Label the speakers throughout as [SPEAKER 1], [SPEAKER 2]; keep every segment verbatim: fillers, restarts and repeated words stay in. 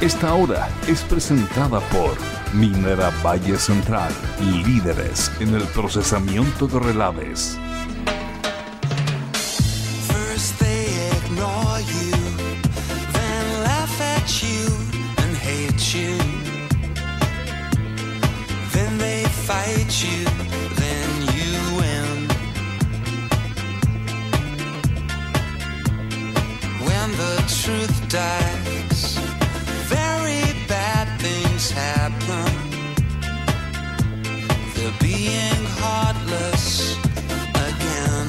[SPEAKER 1] Esta hora es presentada por Minera Valle Central, líderes en el procesamiento de relaves.
[SPEAKER 2] First they ignore you, then laugh at you and hate you. Then they fight you, then you win. When the truth dies, very bad things happen. They're being heartless again.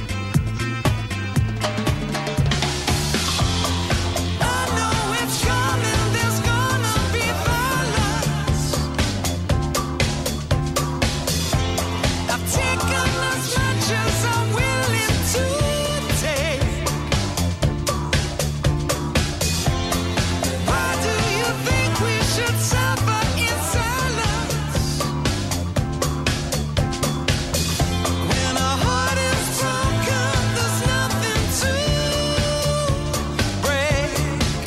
[SPEAKER 2] I know it's coming, there's gonna be violence. I've taken as much as I'm willing to take. Why do you think we should suffer in silence? When our heart is broken, there's nothing to break.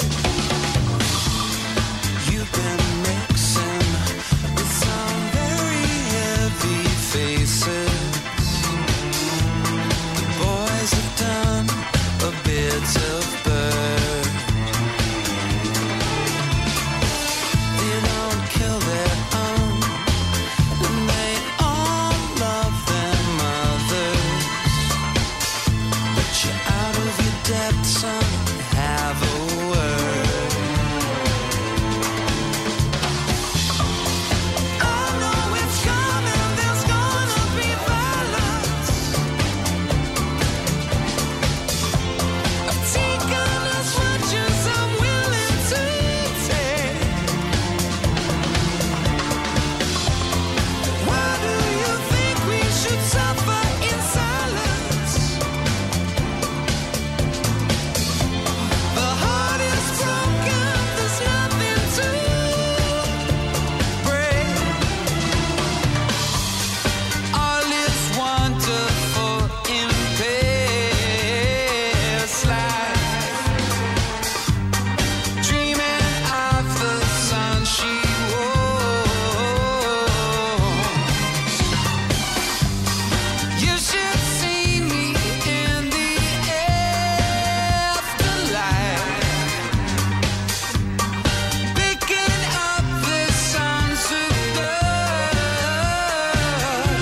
[SPEAKER 2] You've been mixing with some very heavy faces. The boys have done a bit of bird. They don't kill their own, and they all love their mothers. But you're out of your depth, son, have a word. I know it's coming, there's gonna be violence. I've taken as much as I'm willing to take. Why do you think we should suffer in silence? The heart is broken, there's nothing to break. All is wonderful in past life. Dreaming of the sun she wore. You should see me in the afterlife, picking up the songs of love.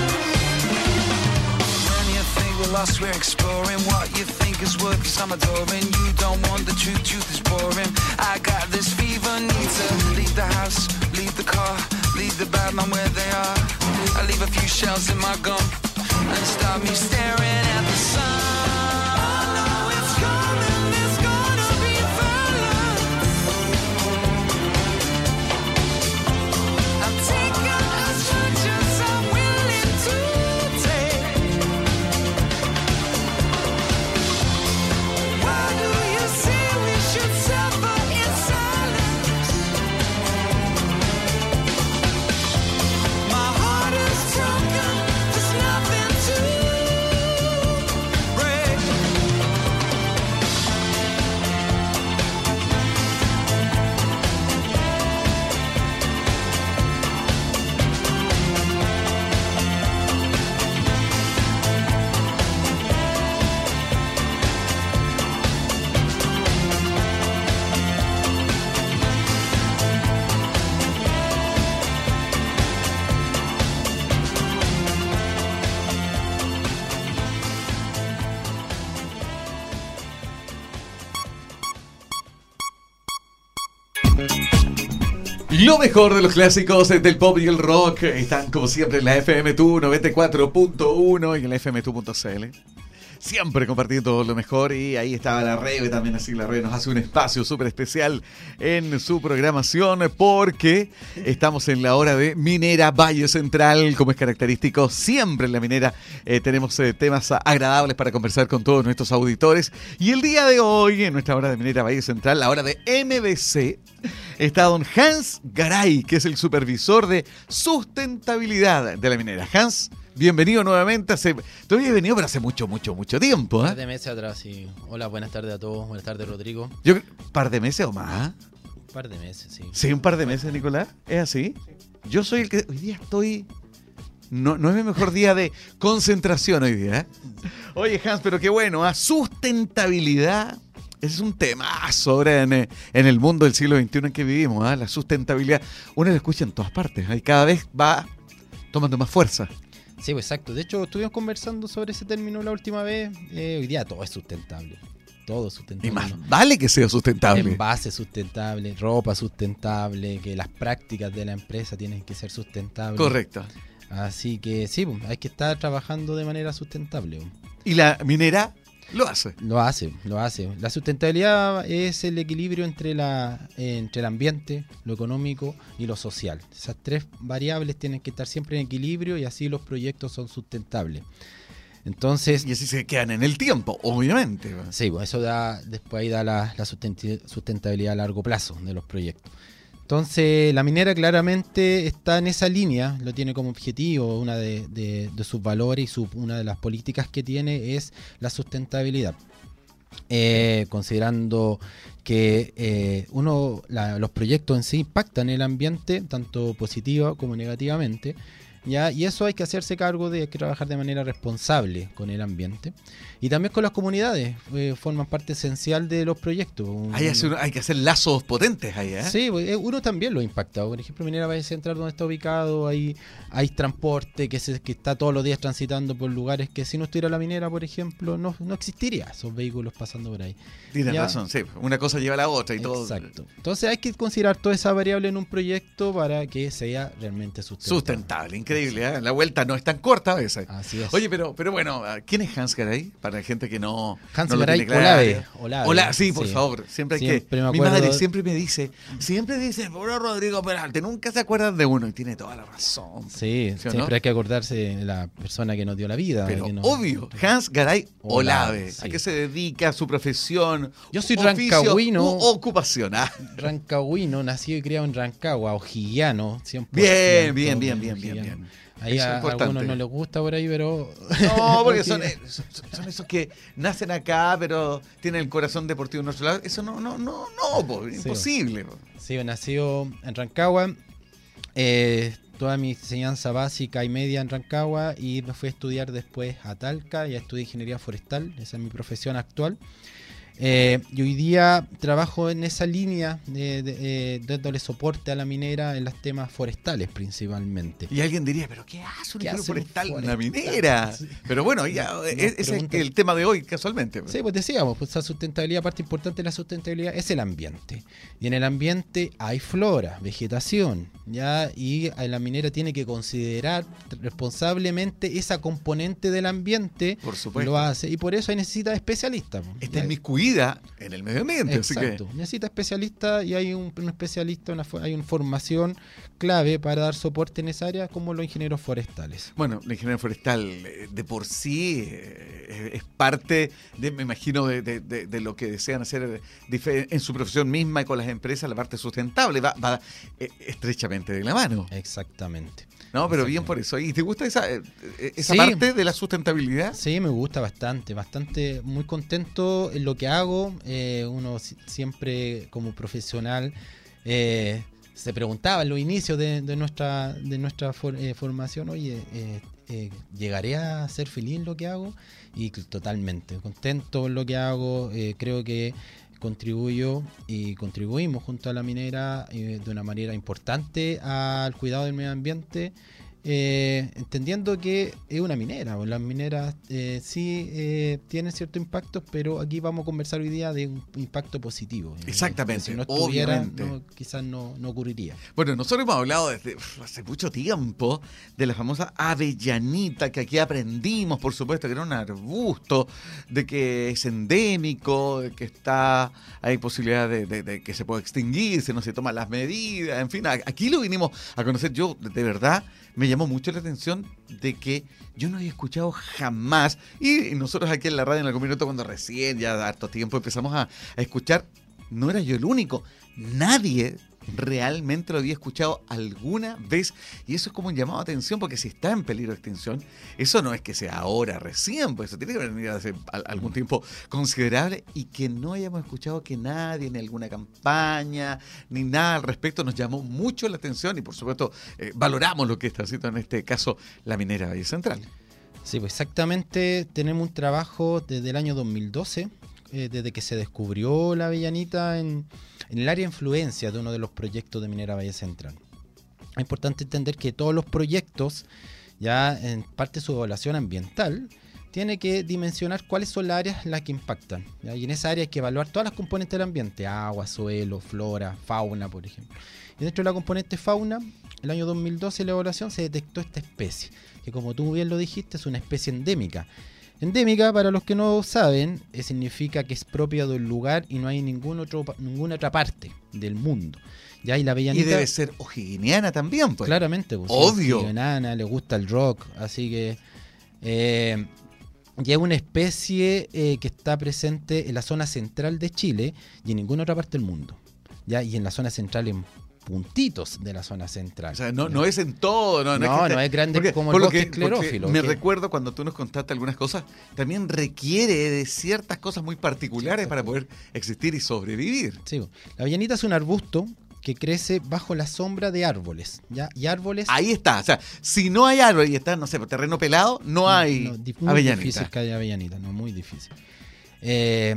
[SPEAKER 2] When you think we're lost, we're exploring what you think is worth, 'cause I'm adoring. You don't want the truth, truth is boring. I got this fever, need to leave the house, leave the car, leave the bad man where they are. I leave a few shells in my gum and start me staring at the sun. I know it's coming, there's gonna be violence. I've taken as much as I'm willing to take. Why do you say we should suffer in silence? My heart is broken, there's nothing to break.
[SPEAKER 3] Lo mejor de los clásicos del pop y el rock están como siempre en la F M T U noventa y cuatro punto uno y en la F M T U punto C L. Siempre compartiendo lo mejor, y ahí estaba la Rebe también, así la Rebe nos hace un espacio súper especial en su programación porque estamos en la hora de Minera Valle Central, como es característico siempre en la Minera. Eh, tenemos eh, temas agradables para conversar con todos nuestros auditores, y el día de hoy en nuestra hora de Minera Valle Central, la hora de M B C, está don Hans Garay, que es el supervisor de sustentabilidad de la minera. Hans, bienvenido nuevamente. Hace, tú habías venido, pero hace mucho, mucho, mucho tiempo, ¿eh?
[SPEAKER 4] Un par de meses atrás, sí. Hola, buenas tardes a todos. Buenas tardes, Rodrigo.
[SPEAKER 3] Yo, ¿un par de meses o más?
[SPEAKER 4] Un par de meses, sí.
[SPEAKER 3] Sí, un par de meses, Nicolás. ¿Es así? Yo soy el que hoy día estoy... No, no es mi mejor día de concentración hoy día. ¿eh? Oye, Hans, pero qué bueno. ¿eh? Sustentabilidad. Ese es un temazo ahora en, en el mundo del siglo veintiuno en que vivimos. ¿eh? La sustentabilidad. Uno lo escucha en todas partes. ¿eh? Y cada vez va tomando más fuerza.
[SPEAKER 4] Sí, pues exacto. De hecho, estuvimos conversando sobre ese término la última vez. Eh, hoy día todo es sustentable. Todo es sustentable.
[SPEAKER 3] Y más
[SPEAKER 4] ¿no?
[SPEAKER 3] vale que sea sustentable.
[SPEAKER 4] Envase sustentable, ropa sustentable, que las prácticas de la empresa tienen que ser sustentables.
[SPEAKER 3] Correcto.
[SPEAKER 4] Así que sí, pues, hay que estar trabajando de manera sustentable. Pues.
[SPEAKER 3] Y la minera lo hace.
[SPEAKER 4] Lo hace, lo hace. La sustentabilidad es el equilibrio entre, la, eh, entre el ambiente, lo económico y lo social. Esas tres variables tienen que estar siempre en equilibrio y así los proyectos son sustentables. Entonces,
[SPEAKER 3] Y así se quedan en el tiempo, obviamente.
[SPEAKER 4] sí, pues eso da, después ahí da la, la sustentabilidad a largo plazo de los proyectos. Entonces, la minera claramente está en esa línea, lo tiene como objetivo, una de, de, de sus valores y su, una de las políticas que tiene es la sustentabilidad. Eh, considerando que eh, uno la, los proyectos en sí impactan el ambiente, tanto positiva como negativamente. ¿Ya? Y eso hay que hacerse cargo de, hay que trabajar de manera responsable con el ambiente y también con las comunidades, eh, forman parte esencial de los proyectos.
[SPEAKER 3] Hay, hacer, hay que hacer lazos potentes ahí, ¿eh?
[SPEAKER 4] Sí, uno también lo impacta. Por ejemplo, Minera Valle Central, donde está ubicado, hay, hay transporte que, se, que está todos los días transitando por lugares que si no estuviera la minera, por ejemplo, no, no existiría esos vehículos pasando por ahí.
[SPEAKER 3] Tienes
[SPEAKER 4] Ya.
[SPEAKER 3] razón, sí. Una cosa lleva a la otra y todo.
[SPEAKER 4] Exacto. Entonces hay que considerar toda esa variable en un proyecto para que sea realmente sustentable.
[SPEAKER 3] Sustentable, increíble, ¿eh? La vuelta no es tan corta a veces.
[SPEAKER 4] Así es.
[SPEAKER 3] Oye, pero, pero bueno, ¿quién es Hans Garay? Para la gente que no,
[SPEAKER 4] Hans
[SPEAKER 3] no lo
[SPEAKER 4] Garay,
[SPEAKER 3] tiene claro.
[SPEAKER 4] Olave. Olave.
[SPEAKER 3] Hola, sí, por
[SPEAKER 4] Sí.
[SPEAKER 3] favor. Siempre hay
[SPEAKER 4] Siempre
[SPEAKER 3] que.
[SPEAKER 4] me
[SPEAKER 3] Mi
[SPEAKER 4] acuerdo-
[SPEAKER 3] madre siempre me dice, siempre dice, pobre Rodrigo Peralta, nunca se acuerdan de uno. Y tiene toda la razón.
[SPEAKER 4] Sí,
[SPEAKER 3] ¿Sí o
[SPEAKER 4] siempre
[SPEAKER 3] no?
[SPEAKER 4] hay que acordarse de la persona que nos dio la vida.
[SPEAKER 3] Pero
[SPEAKER 4] que nos-
[SPEAKER 3] obvio, Hans Garay Olave.
[SPEAKER 4] Olave, sí.
[SPEAKER 3] ¿A qué se dedica? ¿Su profesión?
[SPEAKER 4] Yo soy
[SPEAKER 3] oficio
[SPEAKER 4] rancagüino.
[SPEAKER 3] u ocupación. Ah,
[SPEAKER 4] Rancagüino, nacido y criado en Rancagua, ojillano, cien por
[SPEAKER 3] Bien,
[SPEAKER 4] ciento,
[SPEAKER 3] bien, bien, bien,
[SPEAKER 4] ojillano.
[SPEAKER 3] bien, bien.
[SPEAKER 4] Ahí
[SPEAKER 3] Eso es
[SPEAKER 4] a
[SPEAKER 3] importante.
[SPEAKER 4] algunos no les gusta por ahí, pero...
[SPEAKER 3] No, porque son,
[SPEAKER 4] Porque-
[SPEAKER 3] eh, son, son esos que nacen acá, pero tienen el corazón deportivo en otro lado. Eso no, no, no, no, po,
[SPEAKER 4] Sí,
[SPEAKER 3] imposible. po.
[SPEAKER 4] Sí, nacido en Rancagua, eh, toda mi enseñanza básica y media en Rancagua y me fui a estudiar después a Talca, ya estudié ingeniería forestal, esa es mi profesión actual. Eh, y hoy día trabajo en esa línea, de, de, eh, dándole soporte a la minera en los temas forestales principalmente.
[SPEAKER 3] Y alguien diría, ¿pero qué hace un
[SPEAKER 4] ¿Qué
[SPEAKER 3] ingeniero
[SPEAKER 4] hace un
[SPEAKER 3] forestal en una
[SPEAKER 4] forestal?
[SPEAKER 3] minera?
[SPEAKER 4] Sí.
[SPEAKER 3] Pero bueno, ya,
[SPEAKER 4] No,
[SPEAKER 3] es, ese es
[SPEAKER 4] pregunta-
[SPEAKER 3] el tema de hoy, casualmente.
[SPEAKER 4] Sí, pues decíamos, pues la sustentabilidad, parte importante de la sustentabilidad es el ambiente. Y en el ambiente hay flora, vegetación, ¿ya? Y la minera tiene que considerar responsablemente esa componente del ambiente.
[SPEAKER 3] Por supuesto.
[SPEAKER 4] Lo hace. Y por eso ahí necesita especialistas. pues.
[SPEAKER 3] Está
[SPEAKER 4] Ya-
[SPEAKER 3] inmiscuida en el medio ambiente, así que...
[SPEAKER 4] Exacto. Necesita especialistas y hay un, un especialista, una, fo- hay una formación clave para dar soporte en esa área como los ingenieros forestales.
[SPEAKER 3] Bueno, la ingeniería forestal eh, de por sí eh, es parte, de, me imagino, de, de- de- de lo que desean hacer dife- en su profesión misma y con las empresas, la parte sustentable va, va eh, estrechamente de la mano.
[SPEAKER 4] Exactamente.
[SPEAKER 3] No, pero bien
[SPEAKER 4] Exactamente.
[SPEAKER 3] por eso. ¿Y te gusta esa, eh, esa
[SPEAKER 4] Sí.
[SPEAKER 3] parte de la sustentabilidad?
[SPEAKER 4] Sí, me gusta bastante, bastante, muy contento en lo que hago. Eh, uno si- siempre como profesional eh, se preguntaba en los inicios de, de nuestra de nuestra for- eh, formación, oye, eh, eh, ¿llegaré a ser feliz en lo que hago? Y cl- totalmente, contento en lo que hago. Eh, creo que contribuyo y contribuimos junto a la minera eh, de una manera importante al cuidado del medio ambiente. Eh, entendiendo que es una minera, pues las mineras eh, sí eh, tienen cierto impacto, pero aquí vamos a conversar hoy día de un impacto positivo.
[SPEAKER 3] Exactamente,
[SPEAKER 4] Si no estuviera,
[SPEAKER 3] obviamente.
[SPEAKER 4] no, quizás no, no ocurriría.
[SPEAKER 3] Bueno, nosotros hemos hablado desde uf, hace mucho tiempo de la famosa avellanita, que aquí aprendimos, por supuesto, que era un arbusto, de que es endémico, de que está hay posibilidad de, de- de que se pueda extinguir si no se toman las medidas, en fin, a- aquí lo vinimos a conocer. Yo, de, de verdad, me llamó mucho la atención de que yo no había escuchado jamás, y nosotros aquí en la radio en algún minuto, cuando recién, ya de harto tiempo, empezamos a, a escuchar, no era yo el único, nadie realmente lo había escuchado alguna vez, y eso es como un llamado de atención, porque si está en peligro de extinción, eso no es que sea ahora, recién, pues eso tiene que venir hace algún tiempo considerable, y que no hayamos escuchado que nadie, ni alguna campaña, ni nada al respecto, nos llamó mucho la atención, y por supuesto eh, valoramos lo que está haciendo en este caso la minera Valle Central.
[SPEAKER 4] Sí, pues exactamente, tenemos un trabajo desde el año dos mil doce, eh, desde que se descubrió la avellanita en, en el área de influencia de uno de los proyectos de Minera Valle Central. Es importante entender que todos los proyectos, ya en parte de su evaluación ambiental, tiene que dimensionar cuáles son las áreas en las que impactan, ¿ya? Y en esa área hay que evaluar todas las componentes del ambiente, agua, suelo, flora, fauna, por ejemplo. Y dentro de la componente fauna, el año dos mil doce en la evaluación se detectó esta especie, que como tú bien lo dijiste, es una especie endémica. Endémica, para los que no saben, eh, significa que es propia del lugar y no hay ningún otro, ninguna otra parte del mundo. Ya, y la avellanita,
[SPEAKER 3] Y debe ser o'higginiana también, pues.
[SPEAKER 4] claramente, pues,
[SPEAKER 3] Obvio.
[SPEAKER 4] sí, enana, le gusta el rock, así que eh, ya es una especie eh, que está presente en la zona central de Chile y en ninguna otra parte del mundo. Ya, y en la zona central, en puntitos de la zona central.
[SPEAKER 3] O sea, no, no es en todo, no, no,
[SPEAKER 4] No,
[SPEAKER 3] es, que
[SPEAKER 4] no
[SPEAKER 3] esté-
[SPEAKER 4] es grande
[SPEAKER 3] porque-
[SPEAKER 4] como el
[SPEAKER 3] por lo
[SPEAKER 4] bosque
[SPEAKER 3] que- porque
[SPEAKER 4] esclerófilo,
[SPEAKER 3] Me
[SPEAKER 4] que-
[SPEAKER 3] recuerdo cuando tú nos contaste algunas cosas, también requiere de ciertas cosas muy particulares
[SPEAKER 4] Sí,
[SPEAKER 3] para poder existir y sobrevivir.
[SPEAKER 4] Sí, la avellanita es un arbusto que crece bajo la sombra de árboles, ¿ya? Y árboles...
[SPEAKER 3] Ahí está, o sea, si no hay árbol y está, no sé, terreno pelado, no hay
[SPEAKER 4] no, di- muy
[SPEAKER 3] avellanita.
[SPEAKER 4] difícil que haya avellanita, no, muy difícil. Eh,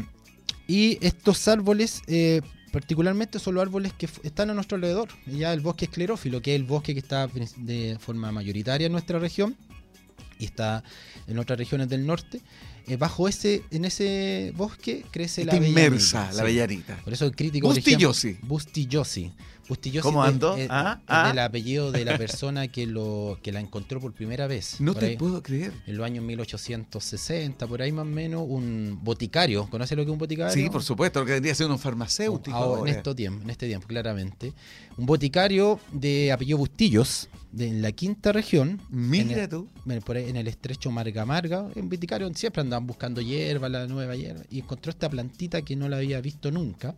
[SPEAKER 4] y estos árboles, eh, particularmente, son los árboles que f- están a nuestro alrededor. Ya el bosque esclerófilo, que es el bosque que está prin- de forma mayoritaria en nuestra región y está en otras regiones del norte. Eh, bajo ese, en ese bosque crece
[SPEAKER 3] Está
[SPEAKER 4] la avellanita.
[SPEAKER 3] inmersa la
[SPEAKER 4] sí.
[SPEAKER 3] avellanita.
[SPEAKER 4] Por eso el crítico...
[SPEAKER 3] Bustillosi.
[SPEAKER 4] Bustillosi. Bustillosi
[SPEAKER 3] ¿Cómo
[SPEAKER 4] es-
[SPEAKER 3] ando?
[SPEAKER 4] es-
[SPEAKER 3] Ah,
[SPEAKER 4] es
[SPEAKER 3] ah.
[SPEAKER 4] del apellido de la persona que lo que la encontró por primera vez.
[SPEAKER 3] No
[SPEAKER 4] por
[SPEAKER 3] te
[SPEAKER 4] ahí,
[SPEAKER 3] puedo creer.
[SPEAKER 4] en los años mil ochocientos sesenta, por ahí más o menos, un boticario. ¿Conoce lo que es un boticario?
[SPEAKER 3] Sí, por supuesto, lo que vendría siendo un farmacéutico.
[SPEAKER 4] Ahora, en,
[SPEAKER 3] ahora.
[SPEAKER 4] estos tiempos, en este tiempo, claramente. Un boticario de apellido Bustillos, de en la quinta región.
[SPEAKER 3] Mira
[SPEAKER 4] en el,
[SPEAKER 3] tú.
[SPEAKER 4] bueno, por ahí en el estrecho Marga Marga. En boticario siempre andaban buscando hierba, la nueva hierba. Y encontró esta plantita que no la había visto nunca.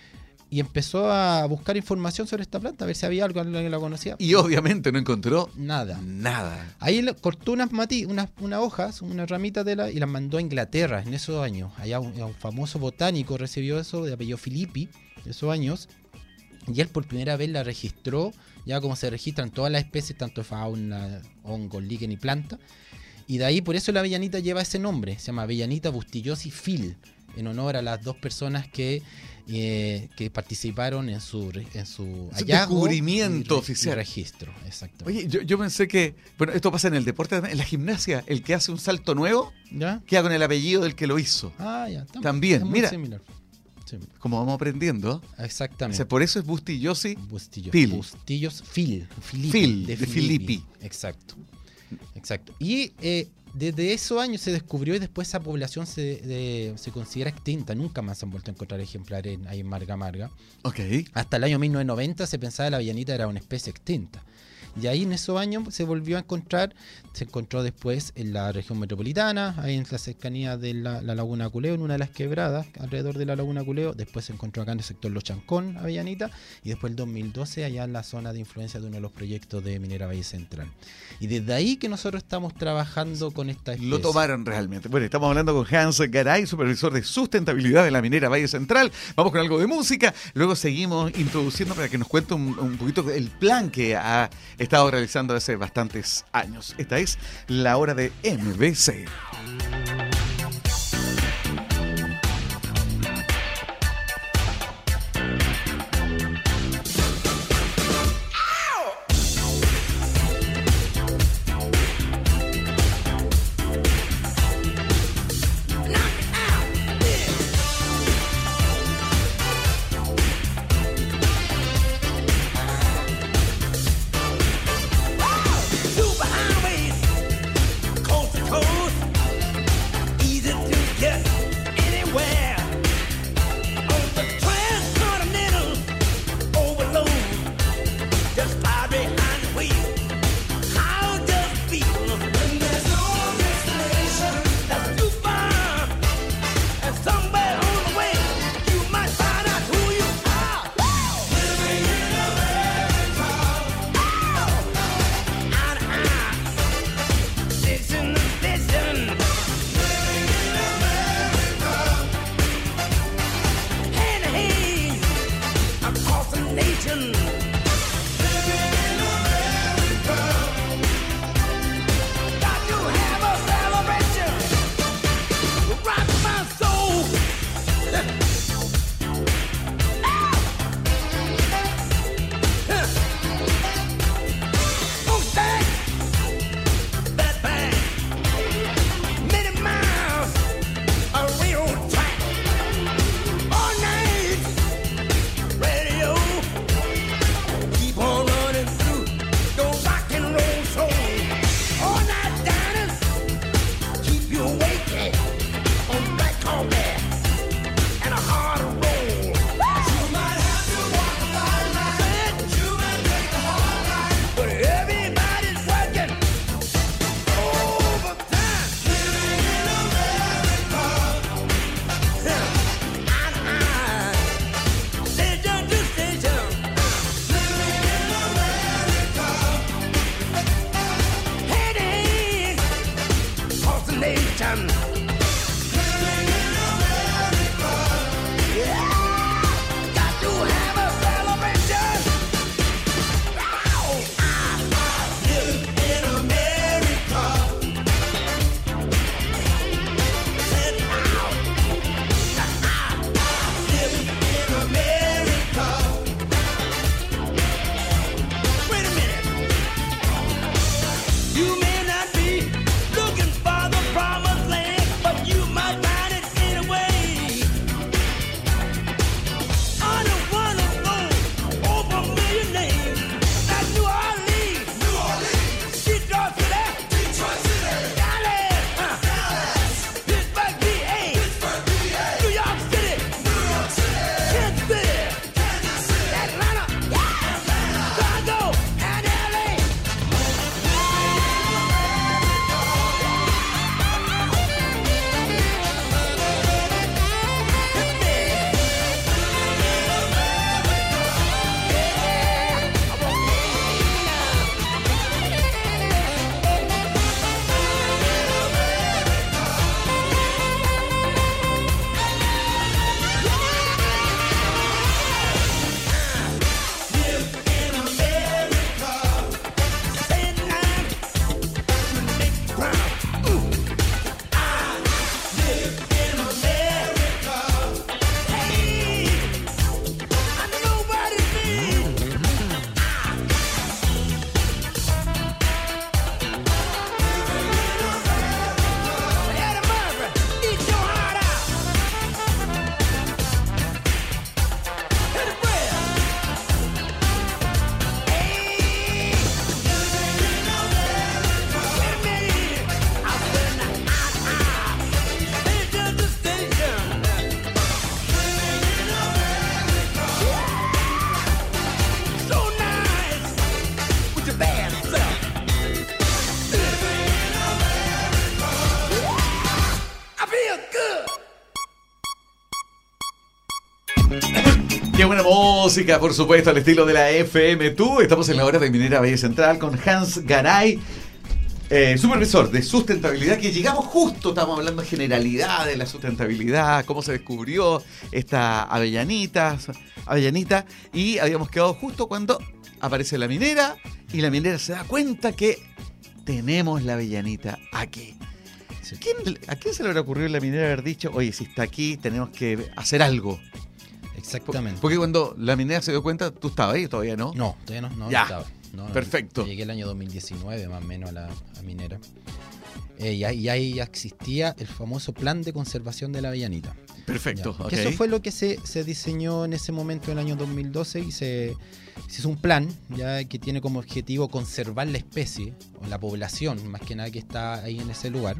[SPEAKER 4] Y empezó a buscar información sobre esta planta, a ver si había algo que la conocía.
[SPEAKER 3] Y obviamente no encontró
[SPEAKER 4] Nada.
[SPEAKER 3] nada.
[SPEAKER 4] Ahí le cortó unas, mati, unas, unas hojas, unas ramitas de la, y las mandó a Inglaterra en esos años. Allá un, un famoso botánico recibió eso, de apellido Filippi, de esos años. Y él por primera vez la registró, ya como se registran todas las especies, tanto fauna, hongos, líquen y planta. Y de ahí, por eso la avellanita lleva ese nombre, se llama Avellanita Bustillosi Phil, en honor a las dos personas que, eh, que participaron en su, re- en su
[SPEAKER 3] Es un
[SPEAKER 4] hallazgo
[SPEAKER 3] descubrimiento
[SPEAKER 4] y re-
[SPEAKER 3] oficial.
[SPEAKER 4] y registro. Exacto.
[SPEAKER 3] Oye, yo, yo pensé que, bueno, esto pasa en el deporte, en la gimnasia, el que hace un salto nuevo
[SPEAKER 4] ¿Ya?
[SPEAKER 3] queda con el apellido del que lo hizo.
[SPEAKER 4] Ah, ya. tam-
[SPEAKER 3] También,
[SPEAKER 4] es muy
[SPEAKER 3] mira.
[SPEAKER 4] similar. Sí,
[SPEAKER 3] Como vamos aprendiendo. O
[SPEAKER 4] exactamente.
[SPEAKER 3] sea, por eso es Bustillosi.
[SPEAKER 4] Bustillos.
[SPEAKER 3] Phil.
[SPEAKER 4] Bustillos Phil. Filippi,
[SPEAKER 3] Phil,
[SPEAKER 4] de
[SPEAKER 3] de
[SPEAKER 4] Filippi.
[SPEAKER 3] Filippi.
[SPEAKER 4] Exacto. Exacto. Y eh, desde esos años se descubrió y después esa población se, de- se considera extinta. Nunca más se han vuelto a encontrar ejemplares en, ahí en Marga Marga.
[SPEAKER 3] Ok.
[SPEAKER 4] Hasta el año mil novecientos noventa se pensaba que la avellanita era una especie extinta. Y ahí en esos años se volvió a encontrar, se encontró después en la región metropolitana, ahí en la cercanía de la, la Laguna Culeo, en una de las quebradas alrededor de la Laguna Culeo. Después se encontró acá en el sector Los Chancón, avellanita. Y después el dos mil doce allá en la zona de influencia de uno de los proyectos de Minera Valle Central. Y desde ahí que nosotros estamos trabajando con esta especie.
[SPEAKER 3] Lo tomaron realmente. Bueno, estamos hablando con Hans Garay, supervisor de sustentabilidad de la minera Valle Central. Vamos con algo de música. Luego seguimos introduciendo para que nos cuente un, un poquito el plan que ha estado realizando hace bastantes años. Esta es la hora de M B C.
[SPEAKER 5] Superhighways, coast to coast. nation. Got to have a celebration. Rock my soul. Mustang, that bang, many miles, a real track, all night, radio, keep on running through your rock and roll soul, all night diners, keep you awake on black coffee and a hard roll. You might have to walk a long line, you might take a hard line, but everybody's working overtime. Living in America, and I, station to station. Living in America, heading across the nation. Living in America, yeah, got to have a celebration. Oh, I live in America. Sit down. I live in America. Wait a minute. You may not be looking for the promised land, but you might find it anyway. Under one of those over a million names. That's New Orleans, New Orleans, Detroit City, Detroit City, Dallas, uh, Dallas, Pittsburgh, P A, Pittsburgh, P A, New York City, New York City, Kansas City, Kansas City, Atlanta, yeah, Atlanta, Chicago, and L A.
[SPEAKER 3] Qué buena música, por supuesto, al estilo de la F M dos. Estamos en la hora de Minera Valle Central con Hans Garay, eh, supervisor de sustentabilidad, que llegamos justo, estamos hablando de generalidad de la sustentabilidad, cómo se descubrió esta avellanita, avellanita, y habíamos quedado justo cuando aparece la minera y la minera se da cuenta que tenemos la avellanita aquí. ¿Quién, ¿A quién se le habrá ocurrido la minera haber dicho, oye, si está aquí tenemos que hacer algo?
[SPEAKER 4] Exactamente.
[SPEAKER 3] Porque cuando la minera se dio cuenta, ¿tú estabas ahí todavía, no?
[SPEAKER 4] No, todavía no, no
[SPEAKER 3] Ya.
[SPEAKER 4] estaba. No, no,
[SPEAKER 3] Perfecto.
[SPEAKER 4] Llegué el año dos mil diecinueve más o menos a la a minera. Eh, y, ahí, y ahí ya existía el famoso plan de conservación de la avellanita.
[SPEAKER 3] Perfecto,
[SPEAKER 4] Ya.
[SPEAKER 3] ok.
[SPEAKER 4] Que eso fue lo que se, se diseñó en ese momento, en el año dos mil doce, y se, se hizo un plan ya que tiene como objetivo conservar la especie, o la población, más que nada, que está ahí en ese lugar.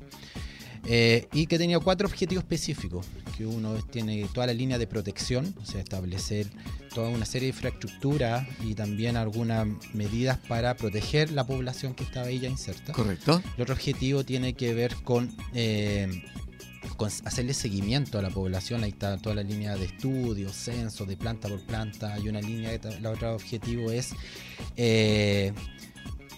[SPEAKER 4] Eh, y que tenía cuatro objetivos específicos, que uno tiene toda la línea de protección, o sea, establecer toda una serie de infraestructuras y también algunas medidas para proteger la población que estaba ahí ya inserta.
[SPEAKER 3] Correcto.
[SPEAKER 4] El otro objetivo tiene que ver con, eh, con hacerle seguimiento a la población. Ahí está toda la línea de estudios, censos, de planta por planta. Hay una línea, que el otro objetivo es... Eh,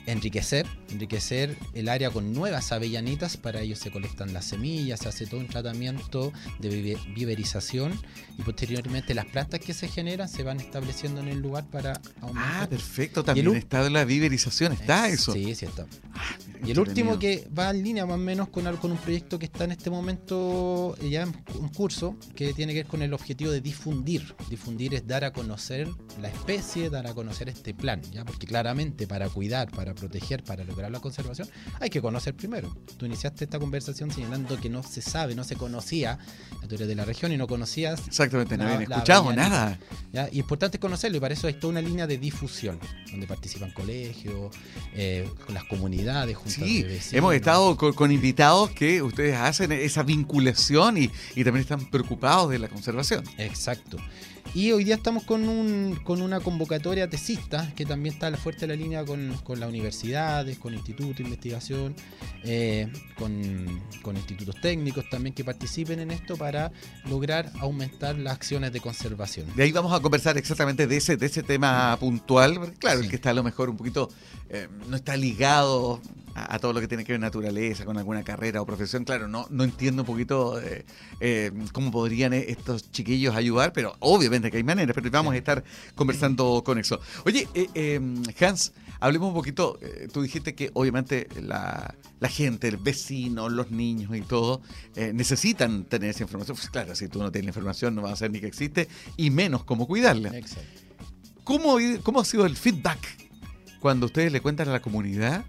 [SPEAKER 4] enriquecer, enriquecer el área con nuevas avellanitas. Para ello se colectan las semillas, se hace todo un tratamiento de vive- viverización y posteriormente las plantas que se generan se van estableciendo en el lugar para aumentar.
[SPEAKER 3] Ah, perfecto. También
[SPEAKER 4] u-
[SPEAKER 3] está la viverización. ¿Está
[SPEAKER 4] Eh,
[SPEAKER 3] eso?
[SPEAKER 4] Sí, sí está.
[SPEAKER 3] Ah,
[SPEAKER 4] Y el último
[SPEAKER 3] entretenido.
[SPEAKER 4] que va en línea más o menos con, al- con un proyecto que está en este momento eh, ya en, en curso, que tiene que ver con el objetivo de difundir. Difundir es dar a conocer la especie, dar a conocer este plan, ¿ya? Porque claramente para cuidar, para proteger, para lograr la conservación, hay que conocer primero. Tú iniciaste esta conversación señalando que no se sabe, no se conocía, tú eres de la región y no conocías.
[SPEAKER 3] Exactamente, no
[SPEAKER 4] la-
[SPEAKER 3] habían
[SPEAKER 4] la
[SPEAKER 3] escuchado
[SPEAKER 4] avellanita.
[SPEAKER 3] nada.
[SPEAKER 4] ¿Ya? Y es importante conocerlo y para eso hay toda una línea de difusión, donde participan colegios, eh, con las comunidades, juntas
[SPEAKER 3] Sí,
[SPEAKER 4] de vecinos.
[SPEAKER 3] hemos estado con, con invitados que ustedes hacen esa vinculación y, y también están preocupados de la conservación.
[SPEAKER 4] Exacto. Y hoy día estamos con un con una convocatoria tesista que también está fuerte en la línea con, con las universidades, con institutos de investigación, eh, con, con institutos técnicos también que participen en esto para lograr aumentar las acciones de conservación.
[SPEAKER 3] De ahí vamos a conversar exactamente de ese, de ese tema puntual. Porque, claro,
[SPEAKER 4] Sí.
[SPEAKER 3] el que está a lo mejor un poquito, eh, no está ligado a, a todo lo que tiene que ver naturaleza, con alguna carrera o profesión. Claro, no, no entiendo un poquito eh, eh, cómo podrían eh, estos chiquillos ayudar, pero obviamente que hay maneras, pero vamos a estar conversando con eso. Oye, eh, eh, Hans, hablemos un poquito, eh, tú dijiste que obviamente la, la gente, el vecino, los niños y todo, eh, necesitan tener esa información. Pues claro, si tú no tienes la información no vas a saber ni que existe y menos cómo cuidarla.
[SPEAKER 4] Exacto.
[SPEAKER 3] ¿Cómo, ¿Cómo ha sido el feedback cuando ustedes le cuentan a la comunidad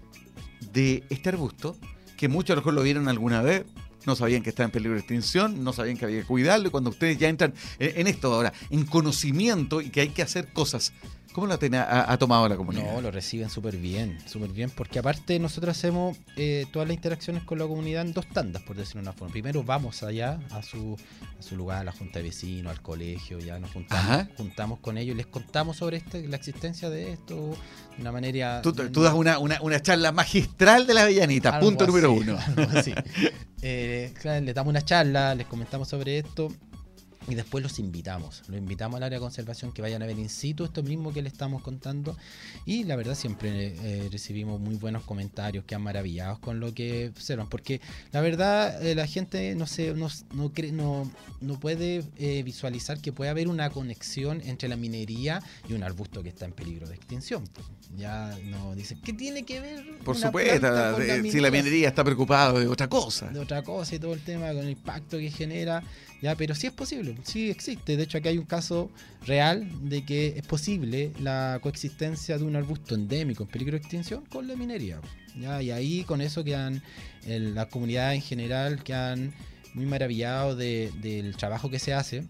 [SPEAKER 3] de este arbusto, que muchos a lo mejor lo vieron alguna vez, no sabían que estaba en peligro de extinción, no sabían que había que cuidarlo, y cuando ustedes ya entran en, en esto ahora, en conocimiento y que hay que hacer cosas, ¿cómo lo ha, ha, ha tomado la comunidad?
[SPEAKER 4] No, lo reciben súper bien, súper bien, porque aparte nosotros hacemos eh, todas las interacciones con la comunidad en dos tandas, por decirlo de una forma. Primero vamos allá a su, a su lugar, a la junta de vecinos, al colegio, ya nos juntamos,
[SPEAKER 3] Ajá.
[SPEAKER 4] juntamos con ellos, les contamos sobre este, la existencia de esto, de una manera...
[SPEAKER 3] Tú, tú das una, una, una charla magistral de la avellanita,
[SPEAKER 4] algo
[SPEAKER 3] punto número
[SPEAKER 4] así,
[SPEAKER 3] uno.
[SPEAKER 4] algo así. Eh, claro, les damos una charla, les comentamos sobre esto. Y después los invitamos, los invitamos al área de conservación que vayan a ver in situ esto mismo que les estamos contando y la verdad siempre eh, recibimos muy buenos comentarios, quedan maravillados con lo que observan, porque la verdad eh, la gente no se, no, no, cree, no, no puede eh, visualizar que puede haber una conexión entre la minería y un arbusto que está en peligro de extinción. Ya no dicen, ¿qué tiene que ver?
[SPEAKER 3] Por
[SPEAKER 4] una
[SPEAKER 3] supuesto,
[SPEAKER 4] planta con
[SPEAKER 3] eh, si la minería está preocupada de otra cosa.
[SPEAKER 4] de otra cosa y todo el tema con el impacto que genera, ya, pero sí es posible, sí existe. De hecho, aquí hay un caso real de que es posible la coexistencia de un arbusto endémico en peligro de extinción con la minería, ya, y ahí con eso quedan el, la comunidad en general quedan muy maravillados de, del trabajo que se hace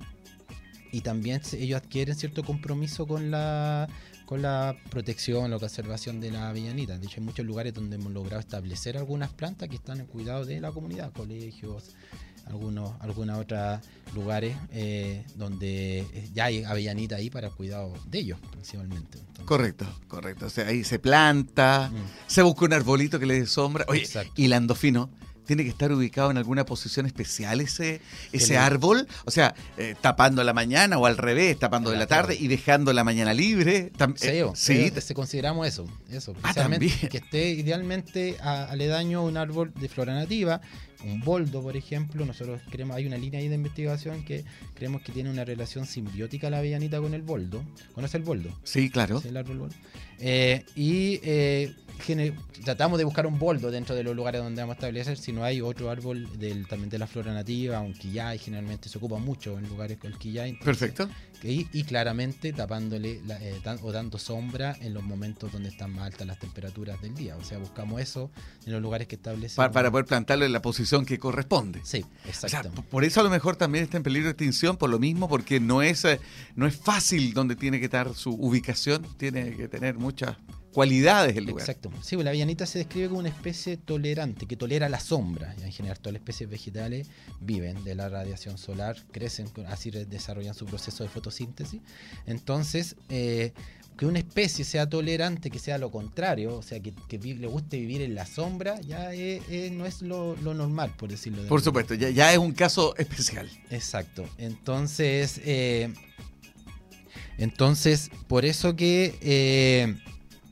[SPEAKER 4] y también se, ellos adquieren cierto compromiso con la con la protección, la conservación de la avellanita. De hecho, hay muchos lugares donde hemos logrado establecer algunas plantas que están en cuidado de la comunidad, colegios, algunos algunos otros lugares eh, donde ya hay avellanita ahí para el cuidado de ellos, principalmente. Entonces,
[SPEAKER 3] Correcto, correcto. O sea, ahí se planta,
[SPEAKER 4] Mm.
[SPEAKER 3] se busca un arbolito que le dé sombra. Oye,
[SPEAKER 4] Exacto.
[SPEAKER 3] y Landofino, ¿tiene que estar ubicado en alguna posición especial ese, ese
[SPEAKER 4] le-
[SPEAKER 3] árbol? O sea, eh, tapando la mañana o al revés, tapando de la tarde y dejando la mañana libre. Tam-
[SPEAKER 4] Sí,
[SPEAKER 3] eh,
[SPEAKER 4] o-
[SPEAKER 3] sí,
[SPEAKER 4] se, se consideramos eso, eso
[SPEAKER 3] Ah,
[SPEAKER 4] precisamente,
[SPEAKER 3] también.
[SPEAKER 4] que esté idealmente a- aledaño a un árbol de flora nativa, un boldo, por ejemplo. Nosotros creemos, hay una línea ahí de investigación que creemos que tiene una relación simbiótica la avellanita con el boldo. ¿Conoce el boldo?
[SPEAKER 3] sí, claro.
[SPEAKER 4] Sí, el árbol boldo. Eh, y eh, gene- tratamos de buscar un boldo dentro de los lugares donde vamos a establecer. Si no hay otro árbol del, también de la flora nativa, un quillay, generalmente se ocupa mucho en lugares con el quillay. entonces,
[SPEAKER 3] Perfecto.
[SPEAKER 4] y, y claramente tapándole la- eh, dan- o dando sombra en los momentos donde están más altas las temperaturas del día. O sea, buscamos eso en los lugares que establecemos.
[SPEAKER 3] Pa- para poder plantarlo en la posición que corresponde.
[SPEAKER 4] Sí,
[SPEAKER 3] O sea,
[SPEAKER 4] exacto.
[SPEAKER 3] p- por eso a lo mejor también está en peligro de extinción, por lo mismo, porque no es, eh, no es fácil donde tiene que estar su ubicación, tiene que tener muchas cualidades el lugar.
[SPEAKER 4] Exacto. Sí, pues la avellanita se describe como una especie tolerante, que tolera la sombra. Y en general todas las especies vegetales viven de la radiación solar, crecen, con- así re- desarrollan su proceso de fotosíntesis. Entonces, eh, que una especie sea tolerante, que sea lo contrario, o sea, que, que vi- le guste vivir en la sombra, ya eh, eh, no es lo, lo normal, por decirlo de
[SPEAKER 3] Por
[SPEAKER 4] alguna
[SPEAKER 3] supuesto, ya, ya es un caso especial.
[SPEAKER 4] Exacto. Entonces, eh, entonces por eso que eh,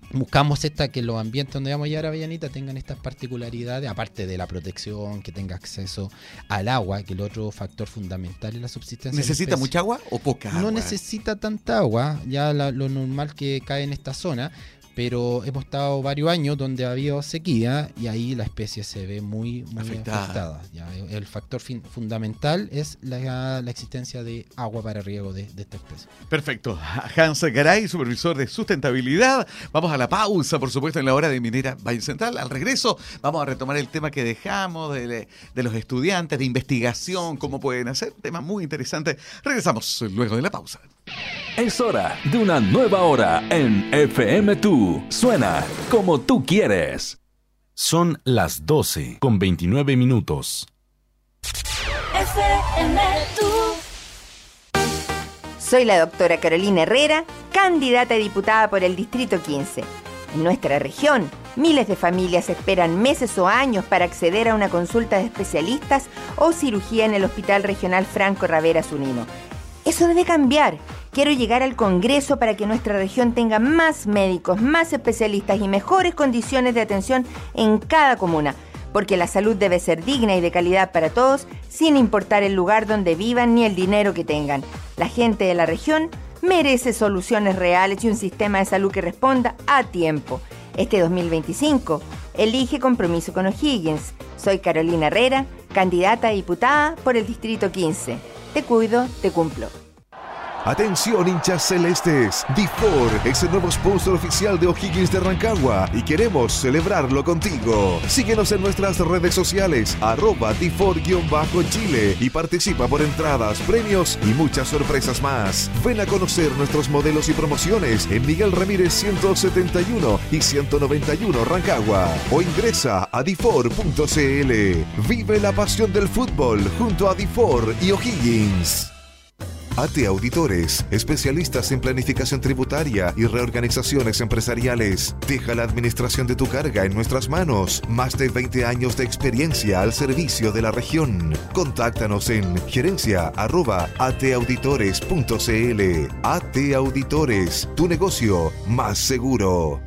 [SPEAKER 4] buscamos esta que los ambientes donde vamos a llevar a Avellanita tengan estas particularidades, aparte de la protección, que tenga acceso al agua, que el otro factor fundamental es la subsistencia.
[SPEAKER 3] ¿Necesita mucha agua o poca agua?
[SPEAKER 4] No necesita tanta agua, ya la, lo normal que cae en esta zona, pero hemos estado varios años donde ha habido sequía y ahí la especie se ve muy, muy
[SPEAKER 3] Afectada.
[SPEAKER 4] afectada. Ya, el factor fin, fundamental es la, la existencia de agua para riego de, de esta especie.
[SPEAKER 3] Perfecto. Hans Garay, supervisor de sustentabilidad. Vamos a la pausa, por supuesto, en la hora de Minera Valle Central. Al regreso vamos a retomar el tema que dejamos de, de los estudiantes, de investigación, cómo pueden hacer. Tema muy interesante. Regresamos luego de la pausa.
[SPEAKER 1] Es hora de una nueva hora en F M tú. Suena como tú quieres.
[SPEAKER 6] Son las doce con veintinueve minutos.
[SPEAKER 7] F M tú.
[SPEAKER 8] Soy la doctora Carolina Herrera, candidata a diputada por el Distrito quince. En nuestra región, miles de familias esperan meses o años para acceder a una consulta de especialistas o cirugía en el Hospital Regional Franco Ravera Zunino. Eso debe cambiar. Quiero llegar al Congreso para que nuestra región tenga más médicos, más especialistas y mejores condiciones de atención en cada comuna, porque la salud debe ser digna y de calidad para todos, sin importar el lugar donde vivan ni el dinero que tengan. La gente de la región merece soluciones reales y un sistema de salud que responda a tiempo. Este dos mil veinticinco, elige compromiso con O'Higgins. Soy Carolina Herrera, candidata a diputada por el Distrito quince. Te cuido, te cumplo.
[SPEAKER 9] Atención, hinchas celestes. D cuatro es el nuevo sponsor oficial de O'Higgins de Rancagua y queremos celebrarlo contigo. Síguenos en nuestras redes sociales, arroba D cuatro Chile, y participa por entradas, premios y muchas sorpresas más. Ven a conocer nuestros modelos y promociones en Miguel Ramírez ciento setenta y uno y ciento noventa y uno Rancagua o ingresa a d cuatro punto c l. Vive la pasión del fútbol junto a D cuatro y O'Higgins. A T Auditores, especialistas en planificación tributaria y reorganizaciones empresariales. Deja la administración de tu carga en nuestras manos. Más de veinte años de experiencia al servicio de la región. Contáctanos en gerencia arroba atauditores punto c l. A T Auditores, tu negocio más seguro.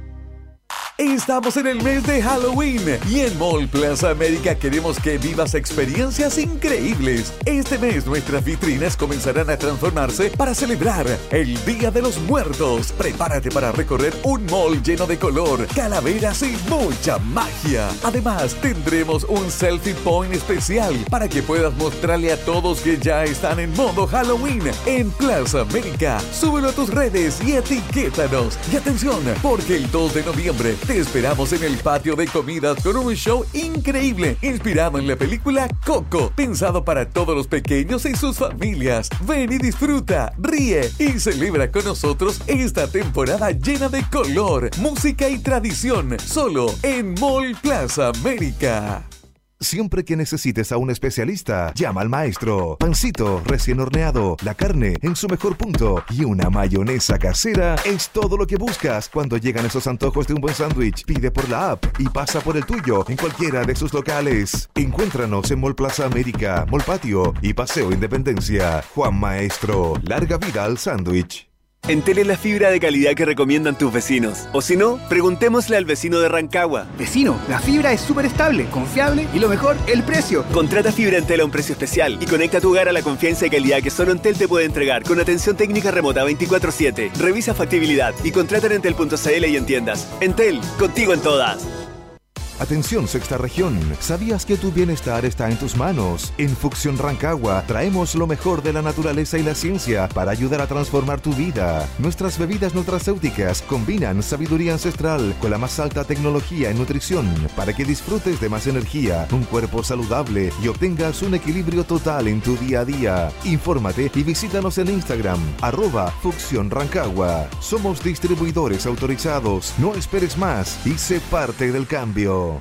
[SPEAKER 1] Estamos en el mes de Halloween y en Mall Plaza América queremos que vivas experiencias increíbles. Este mes nuestras vitrinas comenzarán a transformarse para celebrar el Día de los Muertos. Prepárate para recorrer un mall lleno de color, calaveras y mucha magia. Además, tendremos un selfie point especial para que puedas mostrarle a todos que ya están en modo Halloween en Plaza América. Súbelo a tus redes y etiquétanos. Y atención, porque el dos de noviembre te esperamos en el patio de comidas con un show increíble inspirado en la película Coco, pensado para todos los pequeños y sus familias. Ven y disfruta, ríe y celebra con nosotros esta temporada llena de color, música y tradición, solo en Mall Plaza América.
[SPEAKER 9] Siempre que necesites a un especialista, llama al maestro. Pancito recién horneado, la carne en su mejor punto y una mayonesa casera es todo lo que buscas cuando llegan esos antojos de un buen sándwich. Pide por la app y pasa por el tuyo en cualquiera de sus locales. Encuéntranos en Mall Plaza América, Mall Patio y Paseo Independencia. Juan Maestro, larga vida al sándwich.
[SPEAKER 10] Entele la fibra de calidad que recomiendan tus vecinos. O si no, preguntémosle al vecino de Rancagua.
[SPEAKER 11] Vecino, la fibra es súper estable, confiable y lo mejor, el precio.
[SPEAKER 10] Contrata fibra Entel a un precio especial y conecta tu hogar a la confianza y calidad que solo Entel te puede entregar con atención técnica remota veinticuatro siete. Revisa factibilidad y contrata en entel punto c l y en tiendas. Entel, contigo en todas.
[SPEAKER 9] Atención, sexta región. ¿Sabías que tu bienestar está en tus manos? En Fucción Rancagua traemos lo mejor de la naturaleza y la ciencia para ayudar a transformar tu vida. Nuestras bebidas nutracéuticas combinan sabiduría ancestral con la más alta tecnología en nutrición para que disfrutes de más energía, un cuerpo saludable y obtengas un equilibrio total en tu día a día. Infórmate y visítanos en Instagram, arroba Fucción Rancagua. Somos distribuidores autorizados. No esperes más y sé parte del cambio.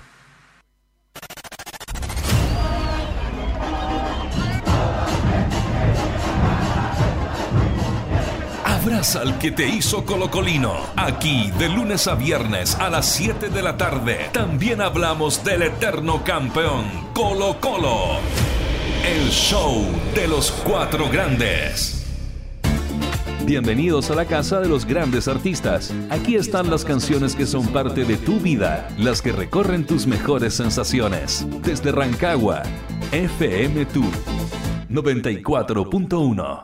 [SPEAKER 1] Abraza al que te hizo colocolino. Aquí, de lunes a viernes a las siete de la tarde, también hablamos del eterno campeón, Colo Colo. El show de los cuatro grandes.
[SPEAKER 6] Bienvenidos a la casa de los grandes artistas. Aquí están las canciones que son parte de tu vida, las que recorren tus mejores sensaciones. Desde Rancagua, F M Tu noventa y cuatro punto uno.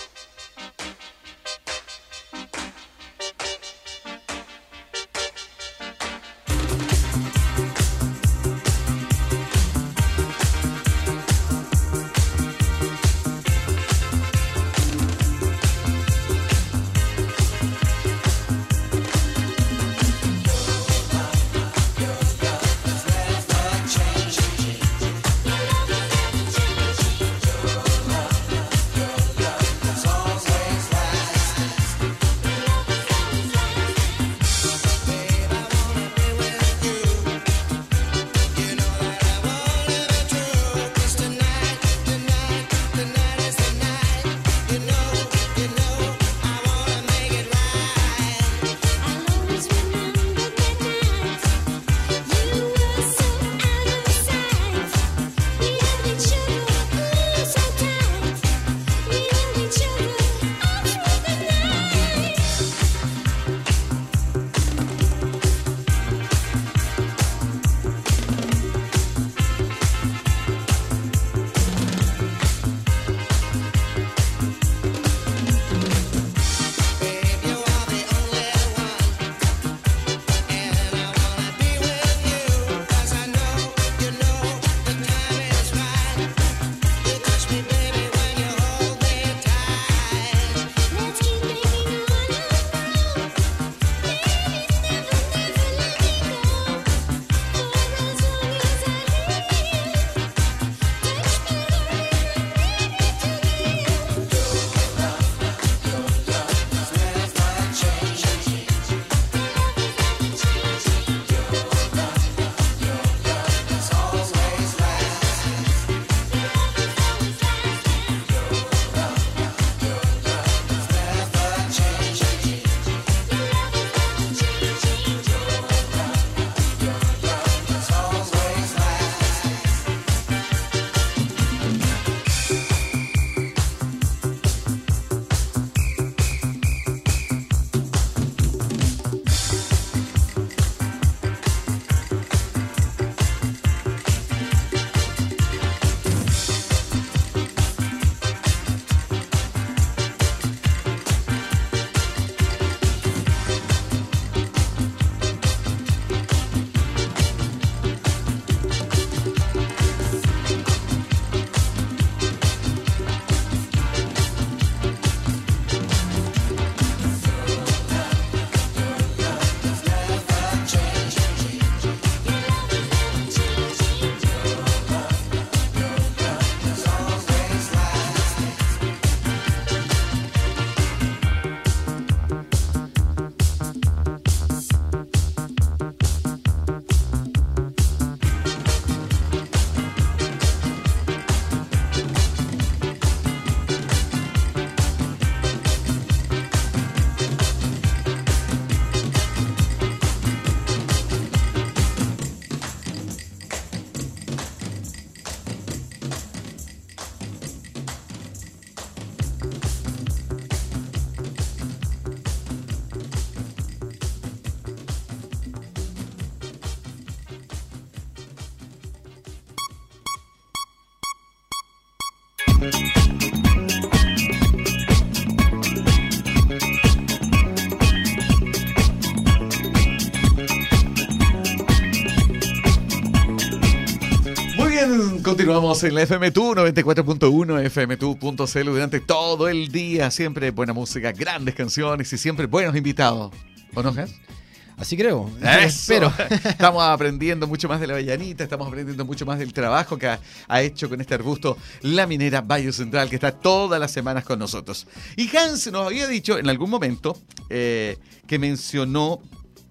[SPEAKER 3] Continuamos en la F M Tu noventa y cuatro punto uno, F M Tu punto C L durante todo el día. Siempre buena música, grandes canciones y siempre buenos invitados. ¿O no, Jas?
[SPEAKER 4] Así creo.
[SPEAKER 3] Espero. Estamos aprendiendo mucho más de la avellanita, estamos aprendiendo mucho más del trabajo que ha, ha hecho con este arbusto la minera Valle Central, que está todas las semanas con nosotros. Y Hans nos había dicho en algún momento eh, que mencionó